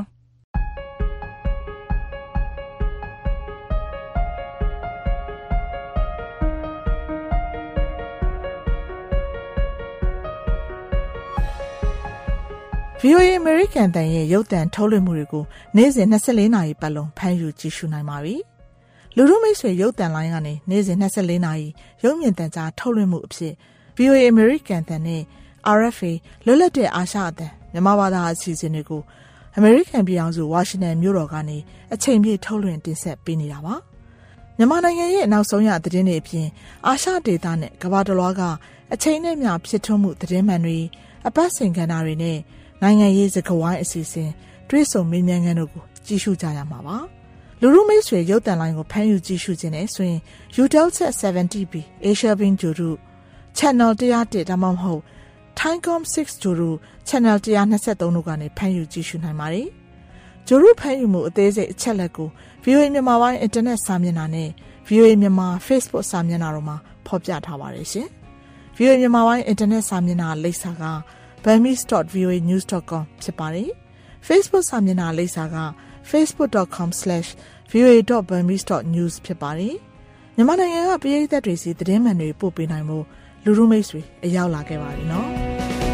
ဗီအိုအေ American တန်ရဲ့ရုပ်သံထုတ်လွှင့်မှုတွေကိုနေ့စဉ်နှစ်ဆယ့်လေးနာရီပတ်လုံးဖမ်းယူကြည့်ရှုနိုင်ပါပြီ။လူထုမိတ်ဆွေရုပ်သံလိုင်းကနေနေ့စဉ်နှစ်ဆယ့်လေးနာရီရုပ်မြင်သံကြားထုတ်လွှင့်မှုအဖြစ် ဗီအိုအေ American တန်နဲ့ အာရ် အက်ဖ် အေ လွတ်လပ်တဲ့အာရှအသံမြန်မာဘာသာအစီအစဉ်တွေကို American ပြည်ထောင်စုဝါရှင်တန်မြို့တော်ကနေအချိန်ပြည့်ထုတ်လွှင့်တင်ဆက်ပေးနေတာပါ။မြန်မာနိုင်ငံရဲ့နောက်ဆုံးရသတင်းတွေအပြင်အာရှဒေသနဲ့ကမ္ဘာတစ်လွှားကအချိန်နဲ့မျှဖြစ်ထွန်းမှုသတင်းမှန်တွေအပတ်စဉ်ကဏ္ဍတွေနဲ့နိုင်ငံရေးစကားဝိုင်းအစီအစဉ်တွေးဆုံမေးမြန်းခန်းတို့ကိုကြည့်ရှုကြရမှာပါလူလူမိတ်ဆွေရုပ်သံလိုင်းကိုဖမ်းယူကြည့်ရှုခြင်းနဲ့ဆိုရင် Eutelsat ဆယ်ဗန်တီ ဘီ Asia Beam ဂျိုရု Channel one oh oneဒါမှမဟုတ် Thaicom six ဂျိုရု Channel one twenty-threeတို့ကနေဖမ်းယူကြည့်ရှုနိုင်ပါတယ်ဂျိုရုဖမ်းယူမှုအသေးစိတ်အချက်လက်ကို ဗီအိုအေ မြန်မာပိုင်းအင်တာနက်စာမျက်နှာနဲ့ ဗီအိုအေ မြန်မာ Facebook စာမျက်နှာတို့မှာဖော်ပြထားပါတယ်ရှင် ဗီအိုအေ မြန်မာပိုင်းအင်တာနက်စာမျက်နှာလိပ်စာက burmese dot v o a news dot com ဖြစ်ပါတယ်။ Facebook စာမျက်နှာလိပ်စာက facebook dot com slash v o a dot burmese dot news ဖြစ်ပါတယ်။မြန်မာနိုင်ငံကပြည်သက်တွေစီသတင်းမှန်တွေပို့ပေးနိုင်မှုလူလူမိတ်ဆွေအရောက်လာခဲ့ပါပြီနော်။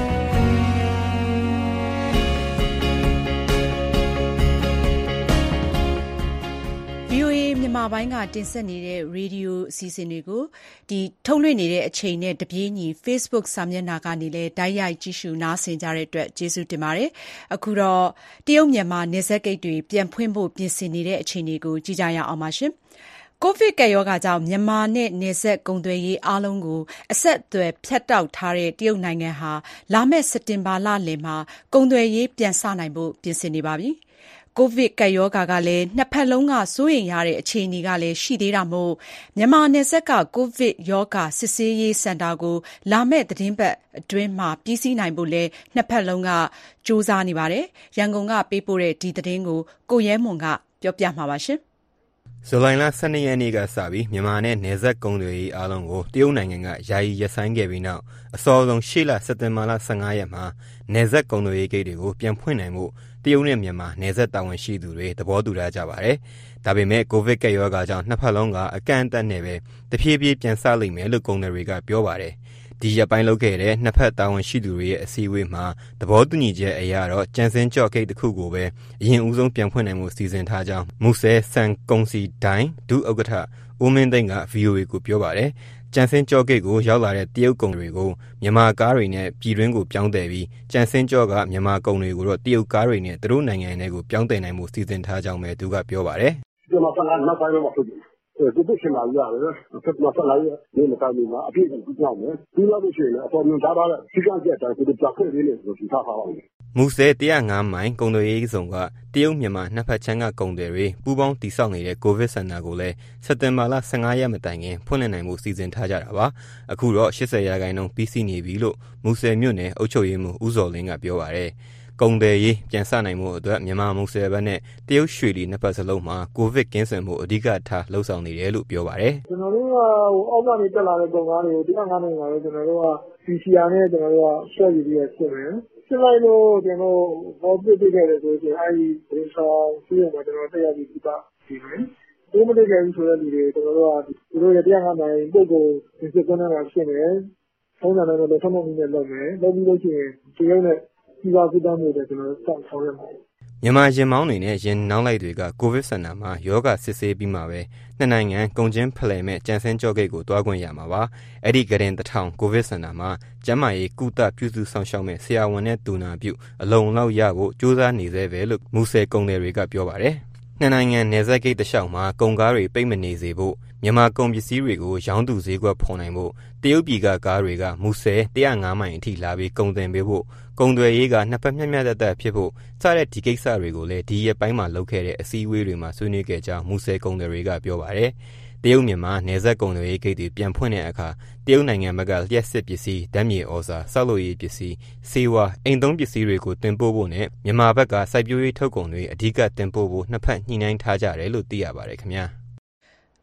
ဗီအိုအေမြန်မာပိုင်းကတင်ဆက်နေတဲ့ရေဒီယိုအစီအစဉ်တွေကိုဒီထုတ်လွှင့်နေတဲ့အချိန်နဲ့တပြေးညီ Facebook စာမျက်နှာကနေလည်းတိုက်ရိုက်ကြည့်ရှုနားဆင်ကြတဲ့အတွက်ကျေးဇူးတင်ပါတယ်။အခုတော့တရုတ်မြန်မာနယ်စပ်ဂိတ်တွေပြန်ဖွင့်ဖို့ပြင်ဆင်နေတဲ့အခြေအနေကိုကြည့်ကြရအောင်ပါရှင်။ကိုဗစ်ကပ်ရောဂါကြောင့်မြန်မာနဲ့နယ်စပ်ကုန်သွယ်ရေးအားလုံးကိုအဆက်အသွယ်ဖြတ်တောက်ထားတဲ့တရုတ်နိုင်ငံဟာလာမယ့်စက်တင်ဘာလလယ်မှာကုန်သွယ်ရေးပြန်စနိုင်ဖို့ပြင်ဆင်နေပါပြီ။ကိုဗစ်ကပ်ရောဂါကလည်းနှစ်ဖက်လုံးကစိုးရိမ်ရတဲ့အခြေအနေကလည်းရှိသေးတာမို့မြန်မာနယ်စပ်ကကိုဗစ်ရောဂါစစ်ဆေးရေးစင်တာကိုလာမယ့်သတင်းပတ်အတွင်းမှာပြီးစီးနိုင်ဖို့လည်းနှစ်ဖက်လုံးကစူးစမ်းနေပါတယ်။ရန်ကုန်ကပေးပို့တဲ့ဒီသတင်းကိုကိုရဲမွန်ကပြောပြမှာပါရှင်။ဇူလိုင်လ၁၂ရက်နေ့ကစပြီးမြန်မာနဲ့နယ်စပ်ကုန်သွယ်ရေးအားလုံးကိုတရုတ်နိုင်ငံကယာယီရပ်ဆိုင်းခဲ့ပြီးနောက်အစောဆုံးရှေ့လစက်တင်ဘာလ၁၅ရက်မှာနယ်စပ်ကုန်သွယ်ရေးဂိတ်တွေကိုပြန်ဖွင့်နိုင်မှုတရုတ်နဲ့မြန်မာနယ်စပ်တာဝန်ရှိသူတွေသဘောတူထားကြပါတယ်။ဒါပေမဲ့ကိုဗစ်ကပ်ရောဂါကြောင့်နှစ်ဖက်လုံးကအကန့်အသတ်နဲ့ပဲတဖြည်းဖြည်းပြန်ဆလိမ့်မယ်လို့ကုန်သည်တွေကပြောပါတယ်။ဒီရက်ပိုင်းလုပ်ခဲ့တဲ့နှစ်ဖက်တာဝန်ရှိသူတွေရဲ့အစည်းအဝေးမှာသဘောတူညီချက်အရတော့ကြံစင်းကြော့ဂိတ်တစ်ခုကိုပဲအရင်ဦးဆုံးပြန်ဖွင့်နိုင်မှုစီစဉ်ထားကြောင်းမူဆဲစံကုန်စီဒိုင်ဒုဥက္ကဋ္ဌဦးမင်းသိန်းက ဗီအိုအေကိုပြောပါတယ်။ကြံစင်းကြော့ဂိတ်ကိုရောက်လာတဲ့တရုတ်ကုန်တွေကိုမြန်မာကားတွေနဲ့ပြည်တွင်းကိုပြောင်းတယ်ပြီးကြံစင်းကြော့ကမြန်မာကုန်တွေကိုတော့တရုတ်ကားတွေနဲ့သူတို့နိုင်ငံတွေကိုပြောင်းတယ်နိုင်မှုစီစဉ်ထားကြောင်းပဲသူကပြောပါတယ်။ကျွန်တော်ကနောက်ပိုင်းမှာဖြစ်တယ်။ဒီလိုဖြစ်လာရတယ်။ဆက်မဆက်လိုက်နေမတိုင်းမှာအပြည့်အစုံကြောင်းမယ်။ဒီလိုလို့ရှိရင်အပေါ်မြင်ထားတာစီကံကြက်တိုင်းဒီကြောက်ခဲ့လေးလို့ပြောထားပါဦး။မူဆဲone oh fiveမိုင်ကုန်သွယ်ရေးဆောင်ကတရုတ်မြန်မာနှစ်ဖက်ချမ်းကကုန်သည်တွေပူးပေါင်းတည်ဆောက်နေတဲ့ကိုဗစ်စင်တာကိုလည်းစက်တင်ဘာလ၁၅ရက်မတိုင်ခင်ဖွင့်လှစ်နိုင်မှုစီစဉ်ထားကြတာပါ။အခုတော့၈၀ရာခိုင်နှုန်းပြီးစီးနေပြီလို့မူဆဲမြို့နယ်အုပ်ချုပ်ရေးမှူးဦးဇော်လင်းကပြောပါတယ်။ကုန်သည်ရေးပြန်ဆနိုင်မှုအတွက်မြန်မာမူဆယ်ဘက်နဲ့တရုတ်ရွှေလီနှစ်ပတ်စလုံးမှာကိုဗစ်ကင်းစင်မှုအဓိကထားလှုံ့ဆော်နေတယ်လို့ပြောပါတယ်။ကျွန်တော်တို့ကဟိုအောက်ကနေတက်လာတဲ့ကုန်ကားတွေကိုone oh fiveနိုင်ငံကိုကျွန်တော်တို့က ပီ စီ အာ နဲ့ကျွန်တော်တို့ကဆွဲယူပြီးဆင်မယ်။စစ်လိုက်လို့ကျွန်တော်ဘောပစ်ပြခဲ့တယ်ဆိုရင်အဲဒီဒေဆောင်စီးရုံမှာကျွန်တော်တက်ရပြီးပြတာဒီမယ်။ဒီမတက်ကြဘူးဆိုတဲ့လူတွေကျွန်တော်တို့ကသူတို့ရဲ့one oh fiveနိုင်ငံပုဂ္ဂိုလ်ဒီစစ်ကွန်းမှာရှင်းမယ်။ထုံးစံနဲ့တော့ထုံးစံနည်းနဲ့လုပ်မယ်။လုပ်ပြီးလို့ရှိရင်ဒီရုံနဲ့ဒီပါကူတမ်းမှုတွေကျွန်တော်တို့စောင့်ဆောင်ရမှာမြန်မာရင်မောင်းတွေနဲ့ရင်နောက်လိုက်တွေကကိုဗစ်စင်တာမှာယောဂစစ်ဆေးပြီးမှပဲနှစ်နိုင်ငံကုန်ချင်းဖလှယ်မဲ့ကြံစင်းကြော့ဂိတ်ကိုတွားခွင့်ရမှာပါအဲ့ဒီကရင်တစ်ထောင်ကိုဗစ်စင်တာမှာကျန်းမာရေးကုသပြုစုဆောင်ရှောက်မဲ့ဆရာဝန်နဲ့ဒူနာပြုအလုံလောက်ရဖို့ကြိုးစားနေသေးပဲလို့မူဆယ်ကုန်သည်တွေကပြောပါတယ်နှစ်နိုင်ငံနယ်စပ်ဂိတ်တစ်လျှောက်မှာကုန်ကားတွေပိတ်မနေစေဖို့မြန်မာကုန်ပစ္စည်းတွေကိုရောင်းသူဈေးကွက်ဖော်နိုင်ဖို့တရုတ်ပြည်ကကားတွေကမူဆယ်one oh fiveမိုင်အထိလာပြီးကုန်တင်ပေးဖို့ကုန်သွယ်ရေးကနှစ်ဖက်မျှမျှတတဖြစ်ဖို့စတဲ့ဒီကိစ္စတွေကိုလည်းဒီရက်ပိုင်းမှာလုပ်ခဲ့တဲ့အစည်းအဝေးတွေမှာဆွေးနွေးခဲ့ကြောင်းမူဆယ်ကုန်သည်တွေကပြောပါတယ်။တရုတ်မြန်မာနယ်စပ်ကုန်သွယ်ရေးဂိတ်တွေပြန်ဖွင့်တဲ့အခါတရုတ်နိုင်ငံဘက်ကလျှက်စစ်ပစ္စည်းဓာတ်မြေဩဇာဆောက်လုပ်ရေးပစ္စည်းဆေးဝါးအိမ်သုံးပစ္စည်းတွေကိုတင်ပို့ဖို့နဲ့မြန်မာဘက်ကစိုက်ပျိုးရေးထုတ်ကုန်တွေအဓိကတင်ပို့ဖို့နှစ်ဖက်ညှိနှိုင်းထားကြတယ်လို့သိရပါတယ်ခင်ဗျာ။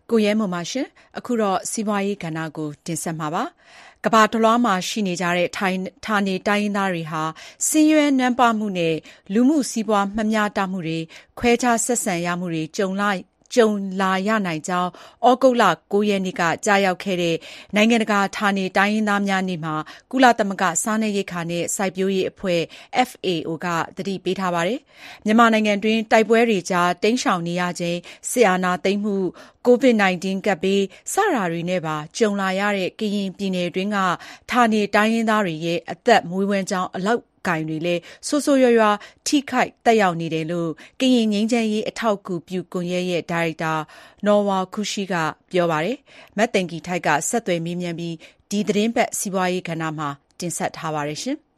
ကိုရဲမွန်ပါရှင်အခုတော့စီးပွားရေးကဏ္ဍကိုတင်ဆက်မှာပါကမ္ဘာတစ်လွှားမှာရှိနေကြတဲ့ထိုင်းဌာနေတိုင်းရင်းသားတွေဟာစင်းရဲနွမ်းပါမှုနဲ့လူမှုစီးပွားမမျှတမှုတွေခွဲခြားဆက်ဆံရမှုတွေကြုံလာကြုံလာရနိုင်ကြောင်းဩဂုတ်လကိုရက်နေ့ကကြားရောက်ခဲ့တဲ့နိုင်ငံတကာဌာနေတိုင်းရင်းသားများနေ့မှာကုလသမဂ္ဂစားနပ်ရိက္ခာနဲ့စိုက်ပျိုးရေးအဖွဲ့ F A O ကသတိပေးထားပါတယ်။မြန်မာနိုင်ငံတွင်းတိုက်ပွဲတွေကြားတိမ်းရှောင်နေရခြင်းစစ်အာဏာသိမ်းမှု ကိုဗစ် ၁၉ ကပ်ဘေးစတာတွေနဲ့ပါကြုံလာရတဲ့ကရင်ပြည်နယ်တွင်းကဌာနေတိုင်းရင်းသားတွေရဲ့အသက်မွေးဝမ်းကြောင်းအလောက်ကိုင်တွေလည်းဆိုးဆိုးရွားရွားထိခိုက်တက်ရောက်နေတယ်လို့ကရင်ငြိမ်းချမ်းရေးအထောက်အကူပြုကွန်ရက်ရဲ့ဒါရိုက်တာနော်ဝါခုရှိကပြောပါတယ်။မတ်တင်ကီထိုက်ကဆက်သွယ်မေးမြန်းပြီးဒီသတင်းပတ်စီးပွားရေးကဏ္ဍမှာတင်ဆက်ထားပါတယ်ရှင်။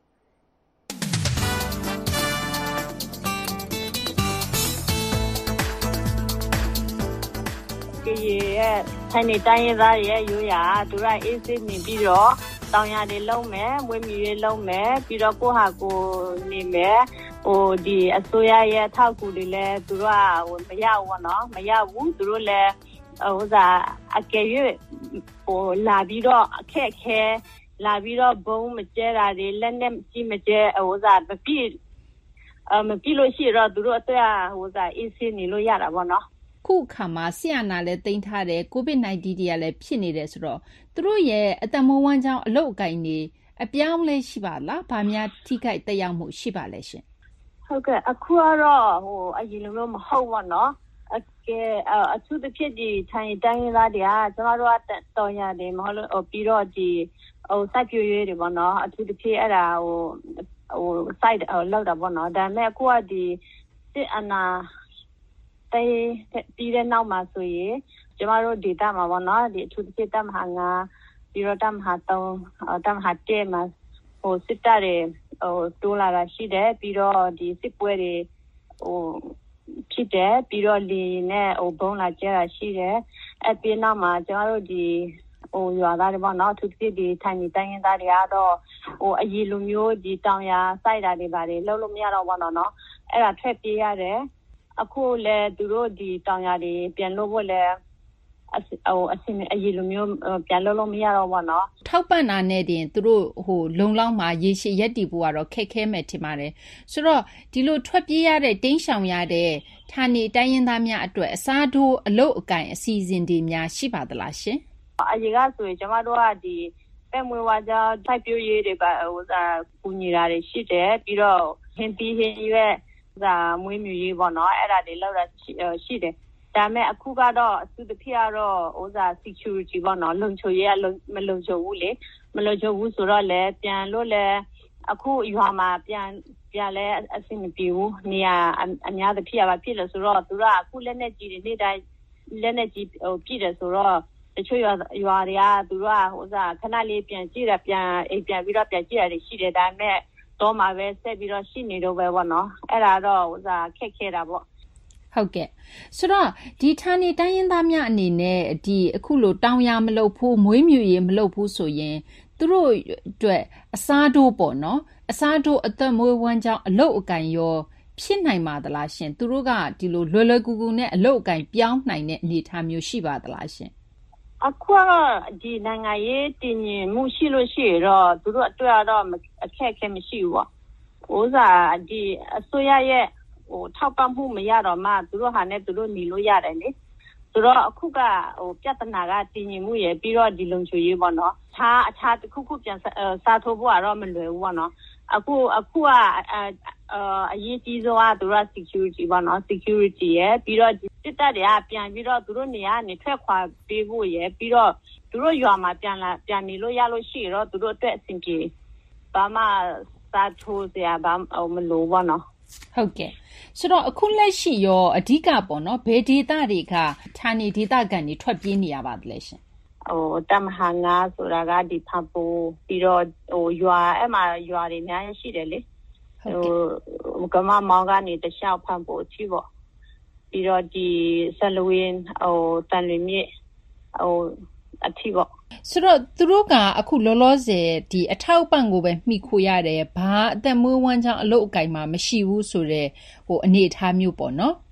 ကရင်ရဲ့ဌာနေတိုင်းရင်းသားရဲ့ရိုးရာသူကအေးစစ်နေပြီးတော့တောင်ရတွေလုံးမယ်မွေးမြူရေးလုံးမယ်ပြီးတော့ကိုဟာကိုနေမယ်ဟိုဒီအစိုးရရဲ့ထောက်ကူတွေလည်းသူတို့ကဟိုမရဘူးနော်မရဘူးသူတို့လည်းဟိုစားအကယ်၍ဟိုလာပြီးတော့အခက်ခဲလာပြီးတော့ဘုံမကျဲတာတွေလက်နဲ့ကြီးမကျဲဟိုစားမပြည့်အမပြည့်လို့ရှိတော့သူတို့အသက်ဟိုစားအေးဆေးနေလို့ရတာပေါ့နော်ခုခါမှာဆီယနာလည်းတင်ထားတယ်ကိုဗစ် ၁၉ တွေကလည်းဖြစ်နေတယ်ဆိုတော့သူတို့ရဲ့အတမဝမ်းကြောင်းအလုတ်အကင်နေအပြောင်းလဲရှိပါလားဗာများထိခိုက်တက်ရောက်မှုရှိပါလဲရှင်ဟုတ်ကဲ့အခုကတော့ဟိုအရင်လိုမျိုးမဟုတ်ပါတော့အကဲအထူးသဖြင့်ဒီထိုင်တိုင်းရင်းသားတွေကကျမတို့ကတော်ရတယ်မဟုတ်လို့ပြီးတော့ဒီဟိုစိုက်ပျိုးရေးတွေပေါ့နော်အထူးသဖြင့်အဲ့ဒါဟိုဟို site လောက်တာပေါ့နော်ဒါပေမဲ့အခုကဒီစစ်အာဏာတေးပြီးတဲ့နောက်မှာဆိုရင်ကျမတို့ဒေတာမှာပေါ့နော်ဒီအထူးသဖြင့်တမဟာငါပြီးတော့တမဟာသုံးတမဟာတဲမှာဟိုစစ်တပ်တွေဟိုတိုးလာတာရှိတယ်ပြီးတော့ဒီစစ်ပွဲတွေဟိုဖြစ်တယ်ပြီးတော့လီနဲ့ဟိုဘုံလာကျဲတာရှိတယ်အပြင်နောက်မှာကျမတို့ဒီဟိုရွာသားတွေပေါ့နော်အထူးသဖြင့်ဒီထိုင်နေတိုင်းရင်းသားတွေကတော့ဟိုအရီလူမျိုးဒီတောင်ယာစိုက်တာတွေပါတယ်လှုပ်လို့မရတော့ဘူးနော်နော်အဲ့ဒါထွက်ပြေးရတယ်အခုလေသူတို့ဒီတောင်ရတွေပြန်လို့ဖို့လေအဟိုအစင်အရေးလိုမျိုးပြန်လို့လို့မရတော့ဘူးเนาะထောက်ပံ့တာနဲ့တင်သူတို့ဟိုလုံလောက်မှာရေရှည်ရက်တီဖို့ကတော့ခက်ခဲမဲ့ထင်ပါတယ်ဆိုတော့ဒီလိုထွက်ပြေးရတဲ့တင်းရှောင်ရတဲ့ဌာနေတိုင်းရင်းသားများအတွက်အစားထိုးအလုတ်အကင်အစီအစဉ်တွေများရှိပါသလားရှင်အရင်ကဆိုရင်ကျမတို့ကဒီပဲမွေးဝါးကြောင်းထိုက်ပြိုးရေးတွေပါဟိုစာကူညီတာတွေရှိတယ်ပြီးတော့ဟင်းပြီးဟင်းရွက်ဒါမွေးမြူရေးပေါ့နော်အဲ့ဒါတွေလောက်တာရှိတယ်ဒါပေမဲ့အခုကတော့အထူးသဖြင့်ကတော့ဥစား security ပေါ့နော်လုံခြုံရေးမလုံခြုံဘူးလေမလုံခြုံဘူးဆိုတော့လည်းပြန်လို့လည်းအခုရွာမှာပြန်ပြန်လဲအဆင်မပြေဘူးနေရာအများသဖြင့်ပါဖြစ်လို့ဆိုတော့သူကအခုလက်နဲ့ကြီးတွေနေ့တိုင်းလက်နဲ့ကြီးဟိုပြည့်တယ်ဆိုတော့တချို့ရွာရွာတွေကသူကဟိုစားခဏလေးပြန်ကြည့်တာပြန်အိမ်ပြန်ပြီးတော့ပြန်ကြည့်ရရှိတယ်ဒါပေမဲ့တော့မှာပဲဆက်ပြီးတော့ရှိနေတော့ပဲပေါ့နော်အဲ့ဒါတော့ဥစားခက်ခဲတာပေါ့ဟုတ်ကဲ့ဆိုတော့ဒီဌာနေတိုင်းရင်းသားများအနေနဲ့ဒီအခုလိုတောင်ယာမလုပ်ဖို့မွေးမြူရေးမလုပ်ဖို့ဆိုရင်သူတို့အတွက်အစားထိုးပေါ့နော်အစားထိုးအသက်မွေးဝမ်းကြောင်းအလုတ်အကင်ရောဖြစ်နိုင်ပါသလားရှင်သူတို့ကဒီလိုလွယ်လွယ်ကူကူနဲ့အလုတ်အကင်ပြောင်းနိုင်တဲ့အနေအထားမျိုးရှိပါသလားရှင်အခုကတော့ဒီနိုင်ငံရေးတည်ငြိမ်မှုရှိလို့ရှိရတော့သူတို့အတွက်တော့အခက်အခဲမရှိဘူးပေါ့ဥစားဒီအစိုးရရဲ့ဟိုထောက်ပံ့မှုမရတော့မှသူတို့ဟာနဲ့သူတို့နေလို့ရတယ်လေဆိုတော့အခုကဟိုပြဿနာကတည်ငြိမ်မှုရပြီးတော့ဒီလုံခြုံရေးပေါ့နော်ခြားအခြားတစ်ခုခုပြန်စားထိုးဖို့ကတော့မလွယ်ဘူးပေါ့နော်အခုအခုကအအရေးကြီးဆုံးကသူတို့ security ပေါ့နော် security ရပြီးတော့စစ်တပ်တွေကပြန်ပြီးတော့သူတို့နေရာနေထွက်ခွာပေးဖို့ရပြီးတော့သူတို့ရွာမှာပြန်လာပြန်နေလို့ရလို့ရှိတော့သူတို့အတွက်အဆင်ပြေဘာမှစားထိုးစရာဘာမလိုပေါ့နော်ဟုတ်ကဲ့ဆိုတော့အခုလက်ရှိရောအဓိကပေါ့နော်ဘယ်ဒေသတွေကဌာနေဒေသကန်တွေထွက်ပြေးနေရပါသလဲရှင်ဟိုတမဟာငါဆိုတာကဒီဖပူပြီးတော့ဟိုရွာအဲ့မှာရွာတွေအများကြီးရှိတယ်လေဟိုကမမောင်ကနေတခြားဖပူအထိပေါ့ပြီးတော့ဒီဆလဝင်းဟိုတန်လွင်မြစ်ဟိုအထိပေါ့ဆိုတော့သူတို့ကအခုလောလောဆယ်ဒီအထောက်ပံ့ကိုပဲမှီခိုရတယ်ဘာအသက်မွေးဝမ်းကြောင်းအလုပ်အကင်မှာမရှိဘူးဆိုတော့ဟိုအနေအထားမျိုးပေါ့နော်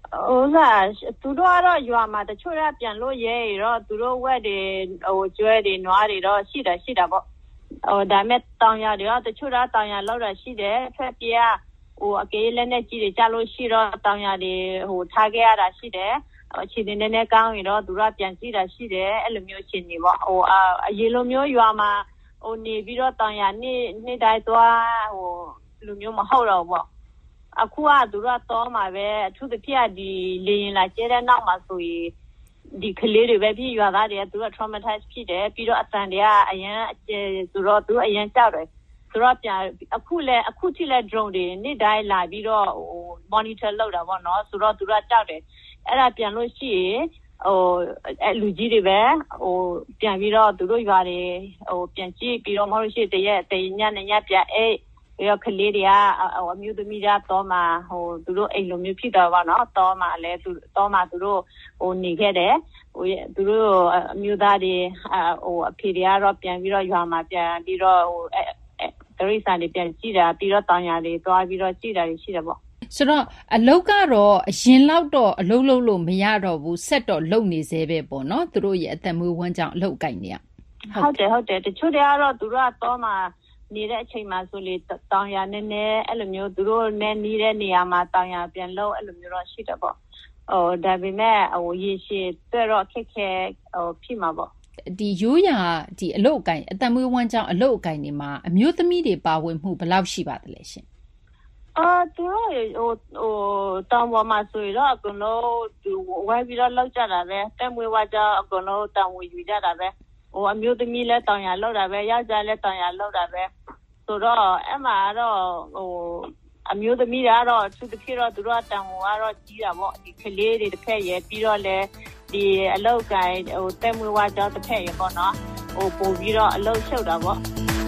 ဥစားသူတို့ကတော့ရွာမှာတချို့ကပြန်လို့ရဲရောသူတို့ဝက်တွေဟိုကျွဲတွေနွားတွေတော့ရှိတယ်ရှိတာပေါ့ဟိုဒါမဲ့တောင်ရတွေတော့တချို့ကတောင်ရလောက်တာရှိတယ်ဖက်ပြဟိုအကေးလည်းနဲ့ကြီးတွေကြလို့ရှိတော့တောင်ရတွေဟိုထားခဲ့ရတာရှိတယ်အခြေအနေနဲ့နဲ့ကောင်းရင်တော့သူတို့ပြန်ကြည့်တာရှိတယ်အဲ့လိုမျိုးရှင်နေပေါ့ဟိုအရေလိုမျိုးရွာမှာဟိုနေပြီးတော့တောင်ရနေ့နေ့တိုင်းသွားဟိုလူမျိုးမဟုတ်တော့ပေါ့အခုကသူတို့တော့မှာပဲအထူးသဖြင့်ဒီလေရင်လာကျဲတဲ့နောက်မှာဆိုရင်ဒီကလေးတွေပဲပြီးရွာသားတွေကသူတို့ traumatize ဖြစ်တယ်ပြီးတော့အတန်တွေကအရင်သူတို့သူအရင်ကြောက်တယ်သူတို့ပြန်အခုလဲအခုထိလဲ drone တွေနေ့တိုင်းလာပြီးတော့ဟို monitor လုပ်တာပေါ့နော်ဆိုတော့သူတို့ကြောက်တယ်အဲ့ဒါပြန်လို့ရှိရင်ဟိုလူကြီးတွေပဲဟိုပြန်ပြီးတော့သူတို့ရွာတွေဟိုပြန်ကြည့်ပြီးတော့မဟုတ်ရှိတရက်တညညညပြန်အဲ့ပြီးတော့ကလေးတွေကအမျိုးသမီးတွေတော့မှဟိုသူတို့အိမ်လိုမျိုးဖြစ်တော့ပါနော်တော့မှလည်းသူတော့မှသူတို့ဟိုနေခဲ့တယ်ဟိုသူတို့အမျိုးသားတွေဟိုအဖေတွေကတော့ပြန်ပြီးတော့ရွာမှာပြန်ပြီးတော့ဟိုတရိษံတွေပြန်ကြည့်တာပြီးတော့တောင်ရတွေတွားပြီးတော့ကြည့်တာရှိတယ်ပေါ့ဆိုတော့အလုတ်ကတော့အရင်လောက်တော့အလုတ်လုတ်လို့မရတော့ဘူးဆက်တော့လုံနေသေးပဲပေါ့နော်သူတို့ရဲ့အသက်မွေးဝမ်းကြောင်းအလုတ်ကိုင်နေရဟုတ်တယ်ဟုတ်တယ်တချို့တွေကတော့သူတို့ကတော့မှနေတဲ့အချိန်မှာဆိုလေတောင်ရနည်းနည်းအဲ့လိုမျိုးသူတို့နဲ့နီးတဲ့နေရာမှာတောင်ရပြန်လို့အဲ့လိုမျိုးတော့ရှိတယ်ပေါ့ဟိုဒါပေမဲ့ဟိုရေရှည်တွေ့တော့ခက်ခဲဟိုဖြစ်မှာပေါ့ဒီရိုးရာဒီအလုတ်ကိုင်အသက်မွေးဝမ်းကြောင်းအလုတ်ကိုင်နေမှာအမျိုးသမီးတွေပါဝင်မှုဘယ်လောက်ရှိပါသလဲရှင်အာသူတို့ဟိုဟိုတောင်ပေါ်မှာဆိုတော့အကုန်လုံးသူဝိုင်းပြီးတော့လောက်ကြတာပဲတက်မွေးဝါကြအကုန်လုံးတောင်ဝယူကြတာပဲဟိုအမျိုးသမီးလည်းတောင်ရလောက်တာပဲယောက်ျားလည်းတောင်ရလောက်တာပဲဆိုတော့အဲ့မှာတော့ဟိုအမျိုးသမီးတွေကတော့သူတဖြစ်တော့သူတို့တောင်ပေါ်ကတော့ကြီးတာပေါ့ဒီကလေးတွေတစ်ဖက်ရပြီးတော့လည်းဒီအလောက်ကိုင်းဟိုတက်မွေးဝါကြတစ်ဖက်ရပေါ့နော်ဟိုပို့ပြီးတော့အလောက်ရှုပ်တာပေါ့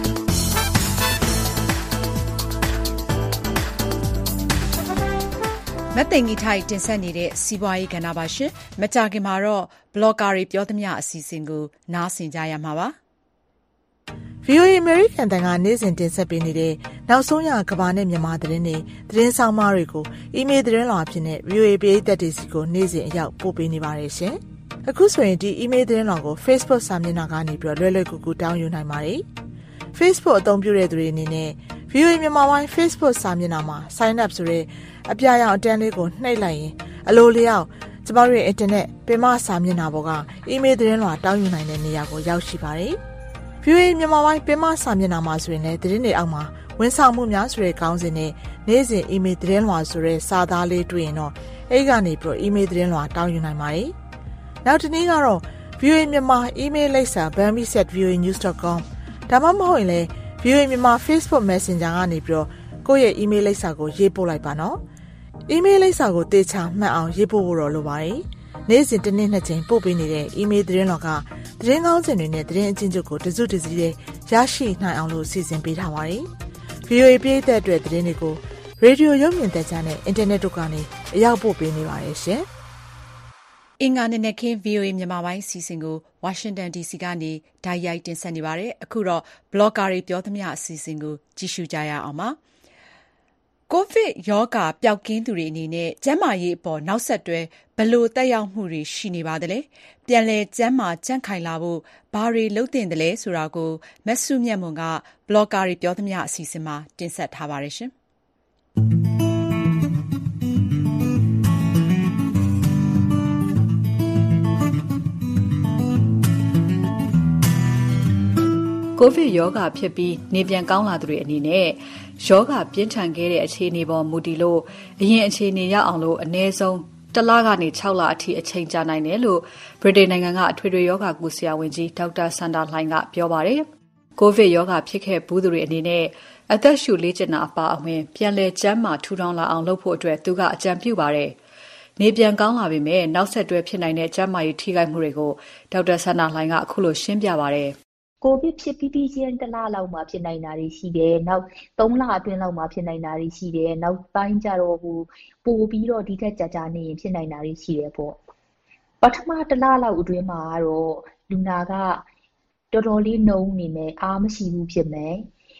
မသိင်္ဂီထိုက်တင်ဆက်နေတဲ့စီးပွားရေးကဏ္ဍပါရှင်မကြခင်မှာတော့ဘလော့ဂါတွေပြောသမျှအစီအစဉ်ကိုနားဆင်ကြရမှာပါဗီအိုအေ American တန်ကနေ့စဉ်တင်ဆက်ပေးနေတဲ့နောက်ဆုံးရကမ္ဘာနဲ့မြန်မာသတင်းတွေသတင်းဆောင်မတွေကိုအီးမေးလ်သတင်းလွှာအဖြစ်နဲ့ ဗီအိုအေ ပရိသတ်တွေစီကိုနေ့စဉ်အရောက်ပို့ပေးနေပါတယ်ရှင်အခုဆိုရင်ဒီအီးမေးလ်သတင်းလွှာကို Facebook စာမျက်နှာကနေပြီးတော့လွယ်လွယ်ကူကူတောင်းယူနိုင်ပါတယ် Facebook အသုံးပြုတဲ့သူတွေအနေနဲ့ ဗီအိုအေ မြန်မာပိုင်း Facebook စာမျက်နှာမှာ sign up ဆိုတဲ့အပြာရောင်အတန်းလေးကိုနှိပ်လိုက်ရင်အလိုလျောက်ကျမတို့ရဲ့ internet ပင်မစာမျက်နှာပေါ်ကအီးမေးလ်သတင်းလွှာတောင်းယူနိုင်တဲ့နေရာကိုရောက်ရှိပါတယ်။ ဗီအိုအေ မြန်မာပိုင်းပင်မစာမျက်နှာမှာဆိုရင်လည်းသတင်းတွေအောက်မှာဝန်ဆောင်မှုများဆိုတဲ့ခေါင်းစဉ်နဲ့နေ့စဉ်အီးမေးလ်သတင်းလွှာဆိုတဲ့စာသားလေးတွေ့ရင်တော့အဲ့ကနေပြီးတော့အီးမေးလ်သတင်းလွှာတောင်းယူနိုင်ပါတယ်။နောက်တစ်နေ့ကတော့ ဗီအိုအေ မြန်မာအီးမေးလ်လိပ်စာ bambi at v o a news dot com ဒါမှမဟုတ်ရင်လည်း ဗီအိုအေ မြန်မာ Facebook Messenger ကနေပြီးတော့ကိုယ့်ရဲ့အီးမေးလ်လိပ်စာကိုရေးပို့လိုက်ပါနော်။အီးမေးလ်လိပ်စာကိုတေချာမှတ်အောင်ရေးပို့ဖို့တော့လိုပါတယ်။နေ့စဉ်တစ်နေ့နှစ်ချိန်ပို့ပေးနေတဲ့အီးမေးလ်သတင်းလောကသတင်းကောင်းစင်တွေနဲ့သတင်းအချင်းချုပ်ကိုတစုတစည်းရရှိနိုင်အောင်လို့စီစဉ်ပေးထားပါတယ်။ ဗီအိုအေပြည်သက်အတွက်သတင်းတွေကိုရေဒီယိုရုပ်မြင်သံကြားနဲ့အင်တာနက်တို့ကနေအရောက်ပို့ပေးနေပါတယ်ရှင်။အင်္ဂါနေ့နဲ့ခင်း ဗီအိုအေ မြန်မာပိုင်းစီစဉ်ကိုဝါရှင်တန် ဒီစီ ကနေဓာတ်ရိုက်တင်ဆက်နေပါတယ်။အခုတော့ဘလော့ဂါတွေပြောသမျှအစီအစဉ်ကိုကြည့်ရှုကြရအောင်ပါ။ကိုဗစ်ရောဂါပျောက်ကင်းသူတွေအနေနဲ့ကျန်းမာရေးအပေါ်နောက်ဆက်တွဲဘယ်လိုသက်ရောက်မှုတွေရှိနေပါသလဲ။ပြန်လည်ကျန်းမာကြံ့ခိုင်လာဖို့ဘာတွေလုပ်သင့်တယ်လဲဆိုတာကိုမဆုမြတ်မွန်ကဘလော့ဂါတွေပြောသမျှအစီအစဉ်မှာတင်ဆက်ထားပါတယ်ရှင်။ကိုဗစ်ရောဂါဖြစ်ပြီးနေပြန်ကောင်းလာသူတွေအနေနဲ့ရောဂါပြင်းထန်ခဲ့တဲ့အခြေအနေပေါ်မူတည်လို့အရင်အခြေအနေရောက်အောင်လို့အနည်းဆုံးတစ်လကနေခြောက်လအထိအချိန်ကြာနိုင်တယ်လို့ဗြိတိန်နိုင်ငံကအထွေထွေရောဂါကုဆရာဝန်ကြီးဒေါက်တာဆန်ဒါလှိုင်ကပြောပါတယ်။ကိုဗစ်ရောဂါဖြစ်ခဲ့ဘူးသူတွေအနေနဲ့အသက်ရှူလေ့ကျင့်တာအပါအဝင်ပြန်လည်ကျန်းမာထူထောင်လာအောင်လုပ်ဖို့အတွက်သူကအကြံပြုပါတယ်။နေပြန်ကောင်းလာပေမဲ့နောက်ဆက်တွဲဖြစ်နိုင်တဲ့ကျန်းမာရေးထိခိုက်မှုတွေကိုဒေါက်တာဆန်ဒါလှိုင်ကအခုလိုရှင်းပြပါတယ်။ကိုဗစ်ဖြစ်ပြီးပြီးချင်းတစ်လလောက်မှဖြစ်နိုင်တာတွေရှိတယ်။နောက်သုံးလအတွင်းလောက်မှဖြစ်နိုင်တာတွေရှိတယ်။နောက်ပိုင်းကျတော့ဟိုပိုပြီးတော့ဒီထက်ကြာကြာနေရင်ဖြစ်နိုင်တာတွေရှိတယ်ပေါ့။ပထမတစ်လလောက်အတွင်းမှာကတော့လူနာကတော်တော်လေးနှုံးနေမယ်အားမရှိဘူးဖြစ်မယ်။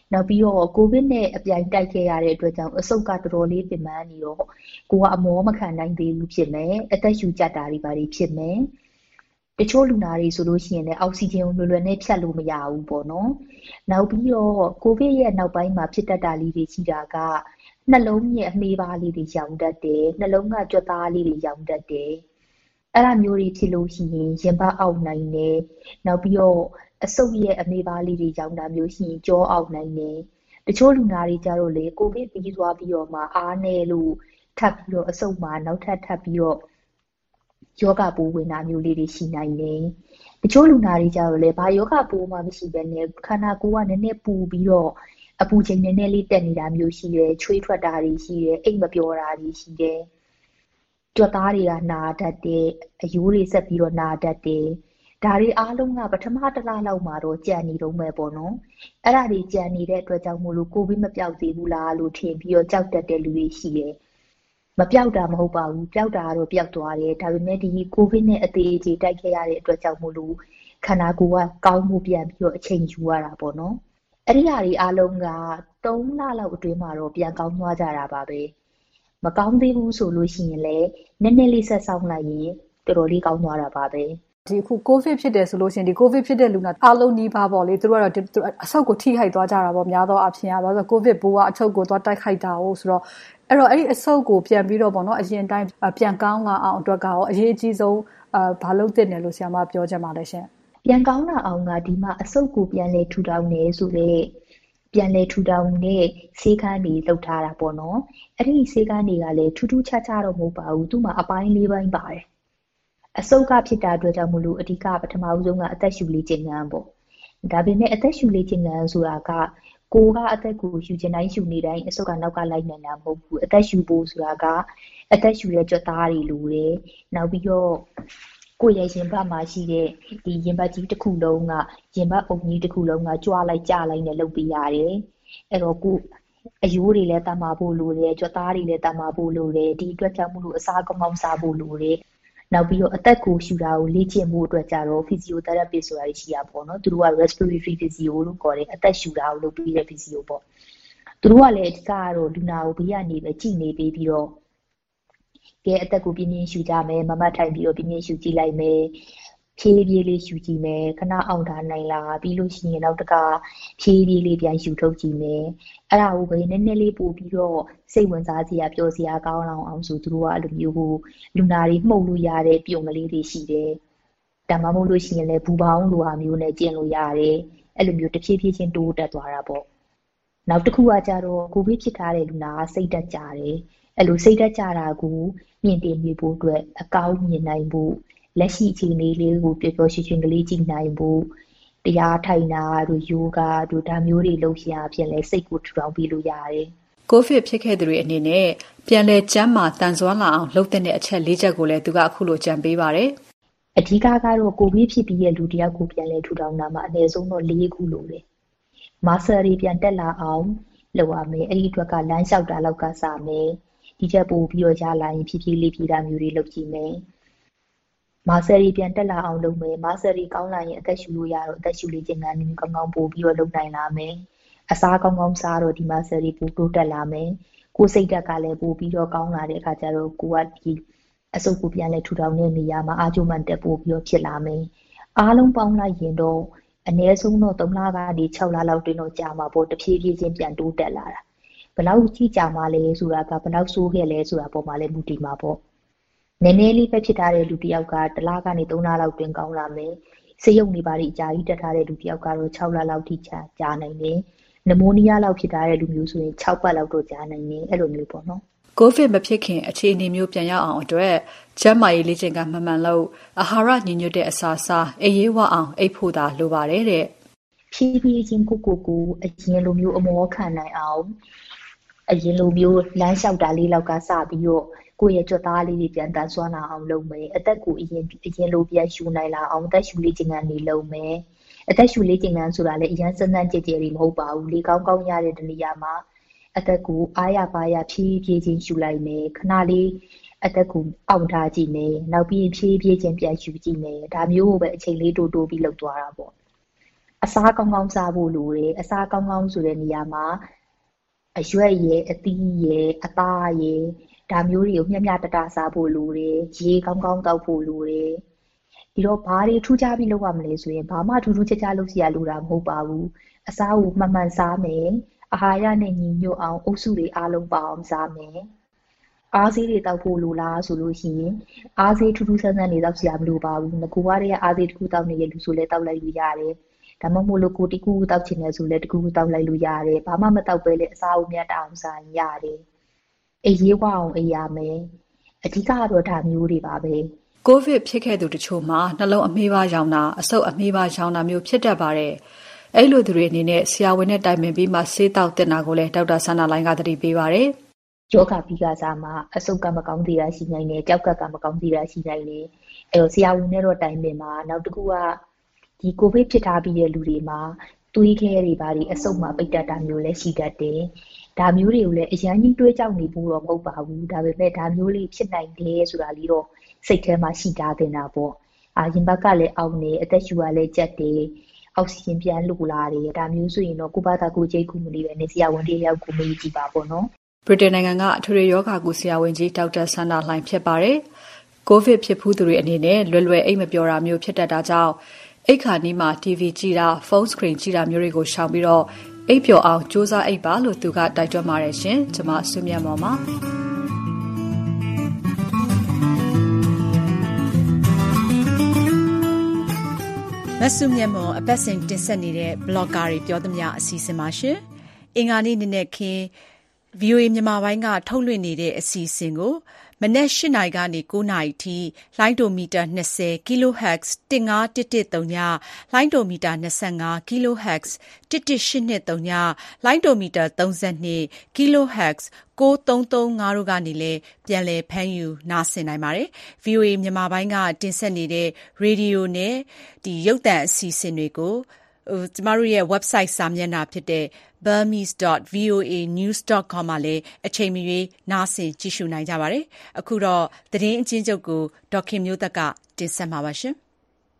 နောက်ပြီးတော့ကိုဗစ်နဲ့အပြိုင်တိုက်ခဲ့ရတဲ့အတွက်ကြောင့်အဆုတ်ကတော်တော်လေးပင်ပန်းနေတော့ကိုကအမောမခံနိုင်သေးဘူးဖြစ်မယ်အသက်ရှူကြတာတွေပါဖြစ်မယ်တချို့လူနာတွေဆိုလို့ရှိရင်လည်းအောက်ဆီဂျင်ကိုလွယ်လွယ်နဲ့ဖြတ်လို့မရဘူးပေါ့နော်နောက်ပြီးတော့ကိုဗစ်ရဲ့နောက်ပိုင်းမှာဖြစ်တတ်တာလေးတွေရှိတာကနှလုံးရဲ့အမေးပါးလေးတွေရောင်တတ်တယ်နှလုံးကကြွက်သားလေးတွေရောင်တတ်တယ်အဲ့ဒါမျိုးတွေဖြစ်လို့ရှိရင်ရင်ဘတ်အောက်နိုင်တယ်နောက်ပြီးတော့အဆုတ်ရဲ့အမေးပါးလေးတွေရောင်တာမျိုးရှိရင်ကြောအောက်နိုင်တယ်တချို့လူနာတွေကြတော့လေကိုဗစ်ပြီးသွားပြီးတော့မှအားနေလို့ထပ်ပြီးတော့အဆုတ်မှာနောက်ထပ်ထပ်ပြီးတော့ယောဂပိုးဝင်တာမျိုးလေးတွေရှိနိုင်တယ်တချို့လူနာတွေကြတော့လေဘာယောဂပိုးမှမရှိဘဲနဲ့ခန္ဓာကိုယ်ကနည်းနည်းပူပြီးတော့အပူချိန်နည်းနည်းလေးတက်နေတာမျိုးရှိတယ်ချွေးထွက်တာတွေရှိတယ်အိတ်မပျော်တာတွေရှိတယ်ကြွက်သားတွေကနာတတ်တယ်အယိုးတွေဆက်ပြီးတော့နာတတ်တယ်ဒါတွေအားလုံးကပထမတစ်လလောက်မှာတော့ကြံနေတော့မယ်ပေါ့နော်အဲ့ဒါတွေကြံနေတဲ့အတွက်ကြောင့်မို့လို့ကိုဗစ်မပြောက်သေးဘူးလားလို့ထင်ပြီးတော့ကြောက်တတ်တဲ့လူတွေရှိတယ်မပြောက်တာမဟုတ်ပါဘူးပြောက်တာကတော့ပြောက်သွားတယ်ဒါပေမဲ့ဒီကိုဗစ်နဲ့အသေးအကျေတိုက်ခဲ့ရတဲ့အတွက်ကြောင့်မို့လို့ခန္ဓာကိုယ်ကကောင်းမှုပြန်ပြီးတော့အချိန်ယူရတာပေါ့နော်အဲ့ဒီဟာတွေအားလုံးကသုံးလလောက်အတွင်းမှာတော့ပြန်ကောင်းသွားကြတာပါပဲမကောင်းသေးဘူးဆိုလို့ရှိရင်လည်းနည်းနည်းလေးဆက်ဆောင်လိုက်ရင်တော်တော်လေးကောင်းသွားတာပါပဲဒီအခုကိုဗစ်ဖြစ်တယ်ဆိုလို့ရှိရင်ဒီကိုဗစ်ဖြစ်တဲ့လူနာအားလုံးနီးပါးပေါ့လေသူတို့ကတော့အဆုတ်ကိုထိခိုက်သွားကြတာပေါ့များသောအားဖြင့်อ่ะဘာလို့ကိုဗစ်ပိုးကအဆုတ်ကိုသွားတိုက်ခိုက်တာ哦ဆိုတော့အဲ့တော့အဲ့ဒီအဆုတ်ကိုပြန်ပြီးတော့ပေါ့နော်အရင်တိုင်းပြန်ကောင်းလာအောင်အတွက်ကရောအရေးအကြီးဆုံးအာဘာလို့တင်တယ်လို့ဆရာမပြောချင်ပါလဲရှင်ပြန်ကောင်းလာအောင်ကဒီမှာအဆုတ်ကိုပြန်လေထူထောင်နေဆိုတဲ့ပြန်လေထူထောင်တဲ့ဆေးခန်းတွေလောက်ထားတာပေါ့နော်အဲ့ဒီဆေးခန်းတွေကလည်းထူးထူးခြားခြားတော့မဟုတ်ပါဘူးသူ့မှာအပိုင်းလေးပိုင်းပါတယ်အဆုတ်ကဖြစ်တာအတွက်ကြောင့်မလို့အဓိကပထမဦးဆုံးကအသက်ရှူလေးခြင်းငန်းပေါ့ဒါပေမဲ့အသက်ရှူလေးခြင်းငန်းဆိုတာကကိုကအသက်ကိုရှူခြင်းတိုင်းရှူနေတိုင်းအဆုတ်ကနောက်ကလိုက်နေတာမဟုတ်ဘူးအသက်ရှူဖို့ဆိုတာကအသက်ရှူတဲ့ကြွက်သားတွေလိုတယ်နောက်ပြီးတော့ကိုရဲ့ရင်ဘတ်မှာရှိတဲ့ဒီရင်ဘတ်ကြီးတစ်ခုလုံးကရင်ဘတ်အုံကြီးတစ်ခုလုံးကကြွားလိုက်ကြလိုက်နဲ့လုပ်ပေးရတယ်အဲ့တော့ကိုအယိုးတွေလည်းတတ်မှာဖို့လိုတယ်ကြွက်သားတွေလည်းတတ်မှာဖို့လိုတယ်ဒီအတွက်ကြောင့်မလို့အစားကောင်းကောင်းစားဖို့လိုတယ်နောက်ပြီးတော့အသက်ကိုရှူတာကိုလေ့ကျင့်ဖို့အတွက်ကြတော့ physiotherapy ဆိုတာရှိရပေါ့နော်သူတို့က respiratory physio လို့ခေါ်တယ်အသက်ရှူတာကိုလုပ်ပြီးတဲ့ physio ပေါ့သူတို့ကလည်းအဓိကကတော့လူနာကိုဘေးကနေပဲကြည့်နေပြီးပြီးတော့ကဲအသက်ကိုပြင်းပြင်းရှူကြမယ်မမတ်ထိုင်ပြီးတော့ပြင်းပြင်းရှူကြည့်လိုက်မယ်ဖြည်းဖြည်းလေးရှူကြည့်မယ်ခဏအောင်ထားနိုင်လားပြီးလို့ရှိရင်နောက်တစ်ခါဖြည်းဖြည်းလေးပြန်ရှူထုတ်ကြည့်မယ်အဲ့ဒါကိုပဲနည်းနည်းလေးပို့ပြီးတော့စိတ်ဝင်စားစရာပျော်စရာကောင်းအောင်အောင်ဆိုသူတို့ကအဲ့လိုမျိုးကိုလူနာတွေမှုတ်လို့ရတဲ့ပြုံကလေးတွေရှိတယ်ဒါမှမဟုတ်လို့ရှိရင်လည်းဘူပေါင်းလိုဟာမျိုးနဲ့ကျင့်လို့ရတယ်အဲ့လိုမျိုးတစ်ဖြည်းဖြည်းချင်းတိုးတက်သွားတာပေါ့နောက်တစ်ခုကကြတော့ကိုဗစ်ဖြစ်ထားတဲ့လူနာကစိတ်တက်ကြတယ်အဲ့လိုစိတ်တက်ကြတာကိုမြင့်တင်နေဖို့အတွက်အကောင်းမြင်နိုင်ဖို့လက်ရှိအခြေအနေလေးကိုပျော်ပျော်ရွှင်ရွှင်ကလေးကြည့်နိုင်ဖို့တရားထိုင်တာတို့ယောဂတို့ဒါမျိုးတွေလုပ်ရဖြစ်လဲစိတ်ကိုထူထောင်ပြီးလို့ရတယ်ကိုဗစ်ဖြစ်ခဲ့သူတွေအနေနဲ့ပြန်လည်ကျန်းမာတန်ဆွမ်းလာအောင်လုပ်တဲ့အချက်၄ချက်ကိုလည်းသူကအခုလိုကြံပေးပါတယ်အဓိကကတော့ကိုဗစ်ဖြစ်ပြီးရဲ့လူတယောက်ကိုပြန်လည်ထူထောင်တာမှာအနည်းဆုံးတော့၄ခုလိုတယ်မာဆယ်တွေပြန်တက်လာအောင်လုပ်ရမယ်အဲ့ဒီအတွက်ကလမ်းလျှောက်တာလောက်ကစမယ်ဒီချက်ပို့ပြီးတော့ရလာရင်ဖြည်းဖြည်းလေးဖြည်းတာမျိုးတွေလုပ်ကြည့်မယ်မာဆယ်ရီပြန်တက်လာအောင်လုပ်မယ်မာဆယ်ရီကောင်းလာရင်အသက်ရှူလို့ရတော့အသက်ရှူလေးခြင်းကနေကောင်းကောင်းပို့ပြီးတော့လုပ်နိုင်လာမယ်အစားကောင်းကောင်းစားတော့ဒီမာဆယ်ရီပို့တိုးတက်လာမယ်ကိုယ်စိတ်ဓာတ်ကလည်းပို့ပြီးတော့ကောင်းလာတဲ့အခါကျတော့ကိုကဒီအဆုတ်ကိုပြန်လဲထူထောင်တဲ့နေရာမှာအာကျုံမှန်တက်ပို့ပြီးတော့ဖြစ်လာမယ်အားလုံးပေါင်းလိုက်ရင်တော့အနည်းဆုံးတော့သုံးလကနေ၆လလောက်တွင်တော့ကြာမှာပေါ့တဖြည်းဖြည်းချင်းပြန်တိုးတက်လာတာဘယ်လောက်ကြီးကြာမှလဲဆိုတာကဘယ်လောက်ဆိုးခဲ့လဲဆိုတာပေါ်မှာလည်းမူတည်မှာပေါ့နည်းနည်းလေးပဲဖြစ်ထားတဲ့လူတစ်ယောက်ကတစ်လကနေသုံးလလောက်တွင်ကောင်းလာမယ်ဆေးရုံနေပါလိအကြာကြီးတက်ထားတဲ့လူတစ်ယောက်ကတော့၆လလောက်ထိကြာကြာနိုင်တယ်နမိုးနီးယားလောက်ဖြစ်ထားတဲ့လူမျိုးဆိုရင်၆ပတ်လောက်တော့ကြာနိုင်တယ်အဲ့လိုမျိုးပေါ့နော်ကိုဗစ်မဖြစ်ခင်အခြေအနေမျိုးပြန်ရောက်အောင်အတွက်ကျန်းမာရေးလေ့ကျင့်ခန်းမှန်မှန်လုပ်အာဟာရညီညွတ်တဲ့အစာစားအေးရေးဝအောင်အိပ်ဖို့သာလိုပါတယ်တဲ့ဖြည်းဖြည်းချင်းကိုကိုကိုအရင်လိုမျိုးအမောခံနိုင်အောင်အရင်လိုမျိုးလမ်းလျှောက်တာလေးလောက်ကစပြီးတော့ကိုယ့်ရဲ့ကြွက်သားလေးတွေပြန်တန်ဆွမ်းလာအောင်လုပ်မယ်အသက်ကိုအရင်အရင်လိုပြန်ရှူနိုင်လာအောင်အသက်ရှူလေးခြင်းကနေလုပ်မယ်အသက်ရှူလေးခြင်းကန်ဆိုတာလည်းအရင်စမ်းစမ်းကြည်ကြည်တွေမဟုတ်ပါဘူးလေကောင်းကောင်းရတဲ့တနေရာမှာအသက်ကိုအားရပါရဖြည်းဖြည်းချင်းရှူလိုက်မယ်ခဏလေးအသက်ကိုအောင့်ထားကြည့်မယ်နောက်ပြီးဖြည်းဖြည်းချင်းပြန်ရှူကြည့်မယ်ဒါမျိုးကိုပဲအချိန်လေးတိုးတိုးပြီးလုပ်သွားတာပေါ့အစားကောင်းကောင်းစားဖို့လိုတယ်အစားကောင်းကောင်းဆိုတဲ့နေရာမှာအရွက်ရယ်အသီးရယ်အသားရယ်ဒါမျိုးတွေကိုမျှမျှတတစားဖို့လိုတယ်ရေကောင်းကောင်းတောက်ဖို့လိုတယ်ဒီတော့ဘာတွေထူးခြားပြီးလုပ်ရမလဲဆိုရင်ဘာမှထူးထူးခြားခြားလုပ်စီရလိုတာမဟုတ်ပါဘူးအစားကိုမှန်မှန်စားမယ်အာဟာရနဲ့ညီညွတ်အောင်အုပ်စုတွေအားလုံးပါအောင်စားမယ်အားဆေးတွေတောက်ဖို့လိုလားဆိုလို့ရှိရင်အားဆေးထူးထူးဆန်းဆန်းတွေတောက်စီရမလိုပါဘူးငကူဝါးတွေကအားဆေးတစ်ခုတောက်နေတဲ့လူဆိုလဲတောက်လိုက်လို့ရတယ်ဒါမှမဟုတ်လို့ကိုတီကူတောက်ချင်တယ်ဆိုလဲတကူတောက်လိုက်လို့ရတယ်ဘာမှမတောက်ပဲလေအစားအမြတ်တအောင်စားရင်ရတယ်အေးရေးဝအောင်အေးရမယ်အဓိကကတော့ဒါမျိုးတွေပါပဲကိုဗစ်ဖြစ်ခဲ့သူတချို့မှာနှလုံးအမေးပါရောင်တာအဆုတ်အမေးပါရောင်တာမျိုးဖြစ်တတ်ပါတယ်အဲ့လိုသူတွေအနေနဲ့ဆရာဝန်နဲ့တိုင်ပင်ပြီးမှဆေးတောက်တင်တာကိုလည်းဒေါက်တာဆန္ဒလိုင်းကသတိပေးပါတယ်ယောဂပြီးကစားမှာအဆုတ်ကမကောင်းသေးတာရှိနိုင်တယ်ကြောက်ကကမကောင်းသေးတာရှိနိုင်တယ်အဲ့တော့ဆရာဝန်နဲ့တော့တိုင်ပင်မှာနောက်တစ်ခုကဒီကိုဗစ်ဖြစ်ထားပြီးတဲ့လူတွေမှာသွေးခဲတွေပါတွေအဆုတ်မှာပိတ်တတ်တာမျိုးလည်းရှိတတ်တယ်ဒါမျိုးတွေကိုလည်းအရန်ကြီးတွေးကြောက်နေဖို့တော့မဟုတ်ပါဘူးဒါပေမဲ့ဒါမျိုးလေးဖြစ်နိုင်တယ်ဆိုတာလေးတော့စိတ်ထဲမှာရှိထားတင်တာပေါ့အာရင်ဘတ်ကလည်းအောက်နေအသက်ရှူကလည်းကျက်တယ်အောက်ဆီဂျင်ပြန်လိုလာတယ်ဒါမျိုးဆိုရင်တော့ကိုဘာသာကိုကြိတ်ခုမလေးပဲနေဆရာဝန်တွေရောက်ကိုမေးကြည့်ပါပေါ့နော်ဗြိတိန်နိုင်ငံကအထွေထွေယောဂကုဆရာဝန်ကြီးဒေါက်တာဆန္ဒလှိုင်ဖြစ်ပါတယ်ကိုဗစ်ဖြစ်ဖူးသူတွေအနေနဲ့လွယ်လွယ်အိတ်မပြောတာမျိုးဖြစ်တတ်တာကြောင့်အိတ်ခါနီးမှာ တီဗီ ကြည့်တာဖုန်းစကရင်ကြည့်တာမျိုးတွေကိုရှောင်ပြီးတော့အိပ်ပျော်အောင်စူးစမ်းအိပ်ပါလို့သူကတိုက်တွန်းပါတယ်ရှင်။ကျွန်မဆွေမြတ်မော်ပါ။မဆုမြတ်မော်အပတ်စဉ်တင်ဆက်နေတဲ့ blogger တွေပြောသမျှအစီအစဉ်ပါရှင်။အင်္ဂါနေ့နေ့နဲ့ခင် ဗွီအိုအေ မြန်မာပိုင်းကထုတ်လွှင့်နေတဲ့အစီအစဉ်ကိုမနက်၈နာရီကနေ၉နာရီထိလိုင်းဒိုမီတာ၂၀ kilohertz ၁၅၁၁၃ညလိုင်းဒိုမီတာ၂၅ kilohertz ၁၁၈၂၃ညလိုင်းဒိုမီတာ၃၂ kilohertz ၉၃၃၅တို့ကနေလည်းပြန်လည်ဖမ်းယူနားဆင်နိုင်ပါတယ်။ ဗွီအိုအေ မြန်မာပိုင်းကတင်ဆက်နေတဲ့ရေဒီယိုနဲ့ဒီရုပ်သံအစီအစဉ်တွေကိုကျမတို့ရဲ့ website စာမျက်နှာဖြစ်တဲ့ burmese dot voa news dot com မှာလည်းအချိန်မရွေးနားဆင်ကြည့်ရှုနိုင်ကြပါတယ်။အခုတော့သတင်းအကျဉ်းချုပ်ကိုဒေါက်ခင်မျိုးသက်ကတင်ဆက်မှာပါရှင်။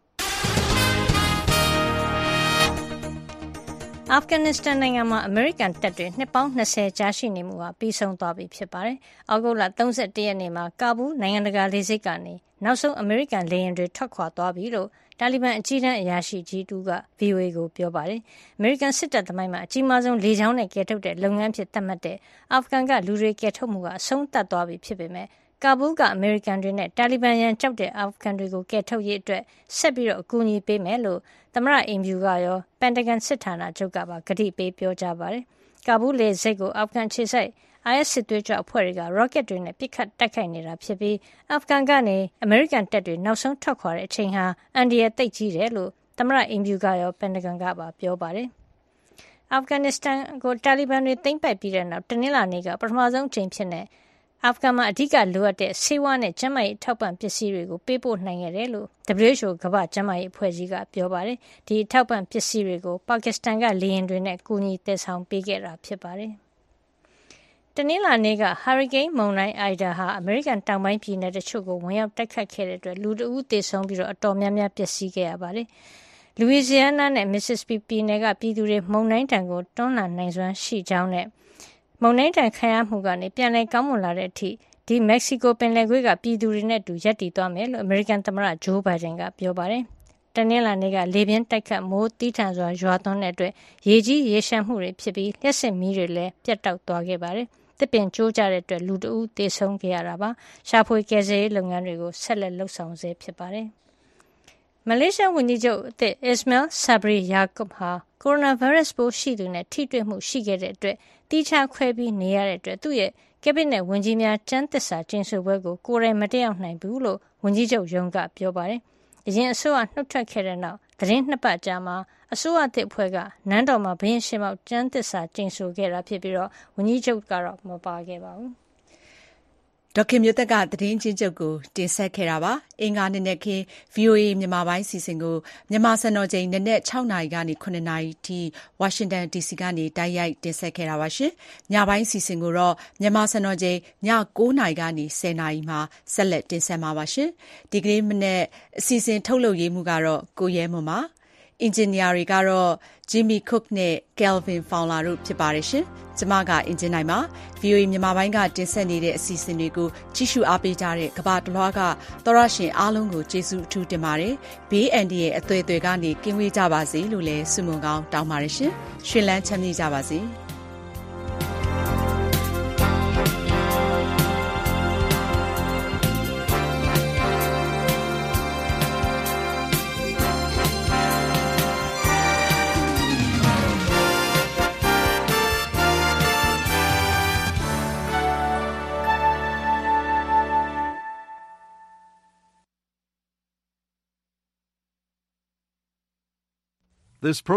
အာဖဂန်နစ္စတန်နိုင်ငံမှာအမေရိကန်တပ်တွေနှစ်ပေါင်း၂၀ကြာရှိနေမှုဟာပြီးဆုံးသွားပြီဖြစ်ပါတယ်။ဩဂုတ်လ၃၁ရက်နေ့မှာကာဘူးနိုင်ငံတကာလေဆိပ်ကနေနောက်ဆုံးအမေရိကန်လေယာဉ်တွေထွက်ခွာသွားပြီလို့တာလီဘန်အကြီးတန်းအရာရှိကြီးတူက ဗွီအိုအေကိုပြောပါတယ်။အမေရိကန်စစ်တပ်သမိုင်းမှာအကြီးမားဆုံးလေကြောင်းနဲ့ကယ်ထုတ်တဲ့လုပ်ငန်းဖြစ်သတ်မှတ်တဲ့အာဖဂန်ကလူတွေကယ်ထုတ်မှုကအဆုံးသတ်သွားပြီဖြစ်ပေမဲ့ကာဘူးကအမေရိကန်တွေနဲ့တာလီဘန်ရန်ကြောက်တဲ့အာဖဂန်တွေကိုကယ်ထုတ်ရေးအတွက်ဆက်ပြီးတော့အကူအညီပေးမယ်လို့သမ္မတအိမ်ဖြူကရောပန်တဂန်စစ်ဌာနချုပ်ကပါကတိပေးပြောကြားပါတယ်။ကာဘူးလေဆိပ်ကိုအာဖဂန်ခြေစိုက် အိုင်အက်စစ်သွေးကြွအဖွဲ့တွေကရော့ကက်တွေနဲ့ပစ်ခတ်တိုက်ခိုက်နေတာဖြစ်ပြီးအာဖဂန်ကနေအမေရိကန်တပ်တွေနောက်ဆုံးထွက်ခွာတဲ့အချိန်ဟာအန္တရာယ်သိပ်ကြီးတယ်လို့သမ္မတအိမ်ဖြူကရောပန်တဂန်ကပါပြောပါတယ်။အာဖဂန်နစ္စတန်ကိုတာလီဘန်တွေသိမ်းပိုက်ပြီးတဲ့နောက်တနင်္လာနေ့ကပထမဆုံးအကြိမ်ဖြစ်တဲ့အာဖဂန်မှာအဓိကလိုအပ်တဲ့ဆေးဝါးနဲ့ကျန်းမာရေးထောက်ပံ့ပစ္စည်းတွေကိုပေးပို့နိုင်ခဲ့တယ်လို့ ဒဘလျူ အို ကမ္ဘာ့ကျန်းမာရေးအဖွဲ့ကြီးကပြောပါတယ်။ဒီထောက်ပံ့ပစ္စည်းတွေကိုပါကစ္စတန်ကလေယာဉ်တွေနဲ့ကူညီသယ်ဆောင်ပေးခဲ့တာဖြစ်ပါတယ်။တနင်္လာနေ့ကဟာရီကိန်းမုန်တိုင်းအိုင်ဒါဟာအမေရိကန်တောင်ပိုင်းပြည်နယ်တချို့ကိုဝင်ရောက်တိုက်ခတ်ခဲ့တဲ့အတွက်လူတဦးသေဆုံးပြီးတော့အတော်များများပျက်စီးခဲ့ရပါတယ်။လူဝီဇီယားနားနဲ့မစ်စစ်စပီပြည်နယ်ကပြည်သူတွေမုန်တိုင်းတံကိုတွန်းလှန်နိုင်စွမ်းရှိကြောင်းနဲ့မုန်တိုင်းတံခံရမှုကနေပြန်လည်ကောင်းမွန်လာတဲ့အထိဒီမက္ကဆီကိုပင်လယ်ကွေ့ကပြည်သူတွေနဲ့အတူရပ်တည်သွားမယ်လို့အမေရိကန်သမ္မတဂျိုးဘိုင်ဒန်ကပြောပါတယ်။တနင်္လာနေ့ကလေပြင်းတိုက်ခတ်မိုးတီးထန်စွာရွာသွန်းတဲ့အတွက်ရေကြီးရေရှမ်းမှုတွေဖြစ်ပြီးလျှက်စစ်မီးတွေလည်းပြတ်တောက်သွားခဲ့ပါတယ်။တစ်ပင်ကျိုးကြတဲ့အတွက်လူတဦးသေဆုံးခဲ့ရတာပါ။ရှာဖွေကယ်ဆယ်ရေးလုပ်ငန်းတွေကိုဆက်လက်လုပ်ဆောင်ဆဲဖြစ်ပါတယ်။မလေးရှားဝန်ကြီးချုပ်အသစ် Ismail Sabri Yaakob ဟာကိုရိုနာဗိုင်းရပ်စ်ပိုးရှိသူနဲ့ထိတွေ့မှုရှိခဲ့တဲ့အတွက်တီးခြားခွဲပြီးနေရတဲ့အတွက်သူ့ရဲ့ကက်ဘိနက်ဝန်ကြီးများကျမ်းသစ္စာကျိန်ဆိုပွဲကိုကိုယ်တိုင်မတက်ရောက်နိုင်ဘူးလို့ဝန်ကြီးချုပ်ရုံးကပြောပါတယ်။အရင်အစိုးရနှုတ်ထွက်ခဲ့တဲ့နောက်သတင်းနှစ်ပတ်ကြာမှာအစိုးရသစ်အဖွဲ့ကနန်းတော်မှာဘုရင်ရှင်မောက်ကျမ်းသစ္စာကျိန်ဆိုခဲ့တာဖြစ်ပြီးတော့ဝန်ကြီးချုပ်ကတော့မပါခဲ့ပါဘူး။ဒေါက်ခင်မျိုးသက်ကသတင်းချင်းချုပ်ကိုတင်ဆက်ခဲ့တာပါ။အင်္ဂါနေ့နဲ့ခင် ဗွီအိုအေ မြန်မာပိုင်းစီစဉ်ကိုမြန်မာစံတော်ချိန်နနက်၆နာရီကနေ၇နာရီထိဝါရှင်တန်ဒီစီကနေတိုက်ရိုက်တင်ဆက်ခဲ့တာပါရှင်။ညပိုင်းစီစဉ်ကိုတော့မြန်မာစံတော်ချိန်ည၉နာရီကနေ၁၀နာရီမှာဆက်လက်တင်ဆက်မှာပါရှင်။ဒီကနေ့မနေ့အစီအစဉ်ထုတ်လုပ်ရေးမှုကတော့ကိုရဲမွန်ပါ။အင်ဂျင်နီယာတွေကတော့ Jimmy Cook နဲ့ Kelvin Fowler တို့ဖြစ်ပါတယ်ရှင်။ကျမကအင်ဂျင်နိုင်ပါ ဗွီအိုအေ မြန်မာပိုင်းကတင်ဆက်နေတဲ့အစီအစဉ်တွေကိုကြည့်ရှုအားပေးကြတဲ့ကမ္ဘာတလွှားကသောရရှင်အားလုံးကိုကျေးဇူးအထူးတင်ပါတယ်။ဘေးအန္တရာယ်အသွယ်အသွယ်ကနေကင်းဝေးကြပါစေလို့လည်းဆုမွန်ကောင်းတောင်းပါတယ်ရှင်။ရှင်လန်းချမ်းမြေ့ကြပါစေ။ This program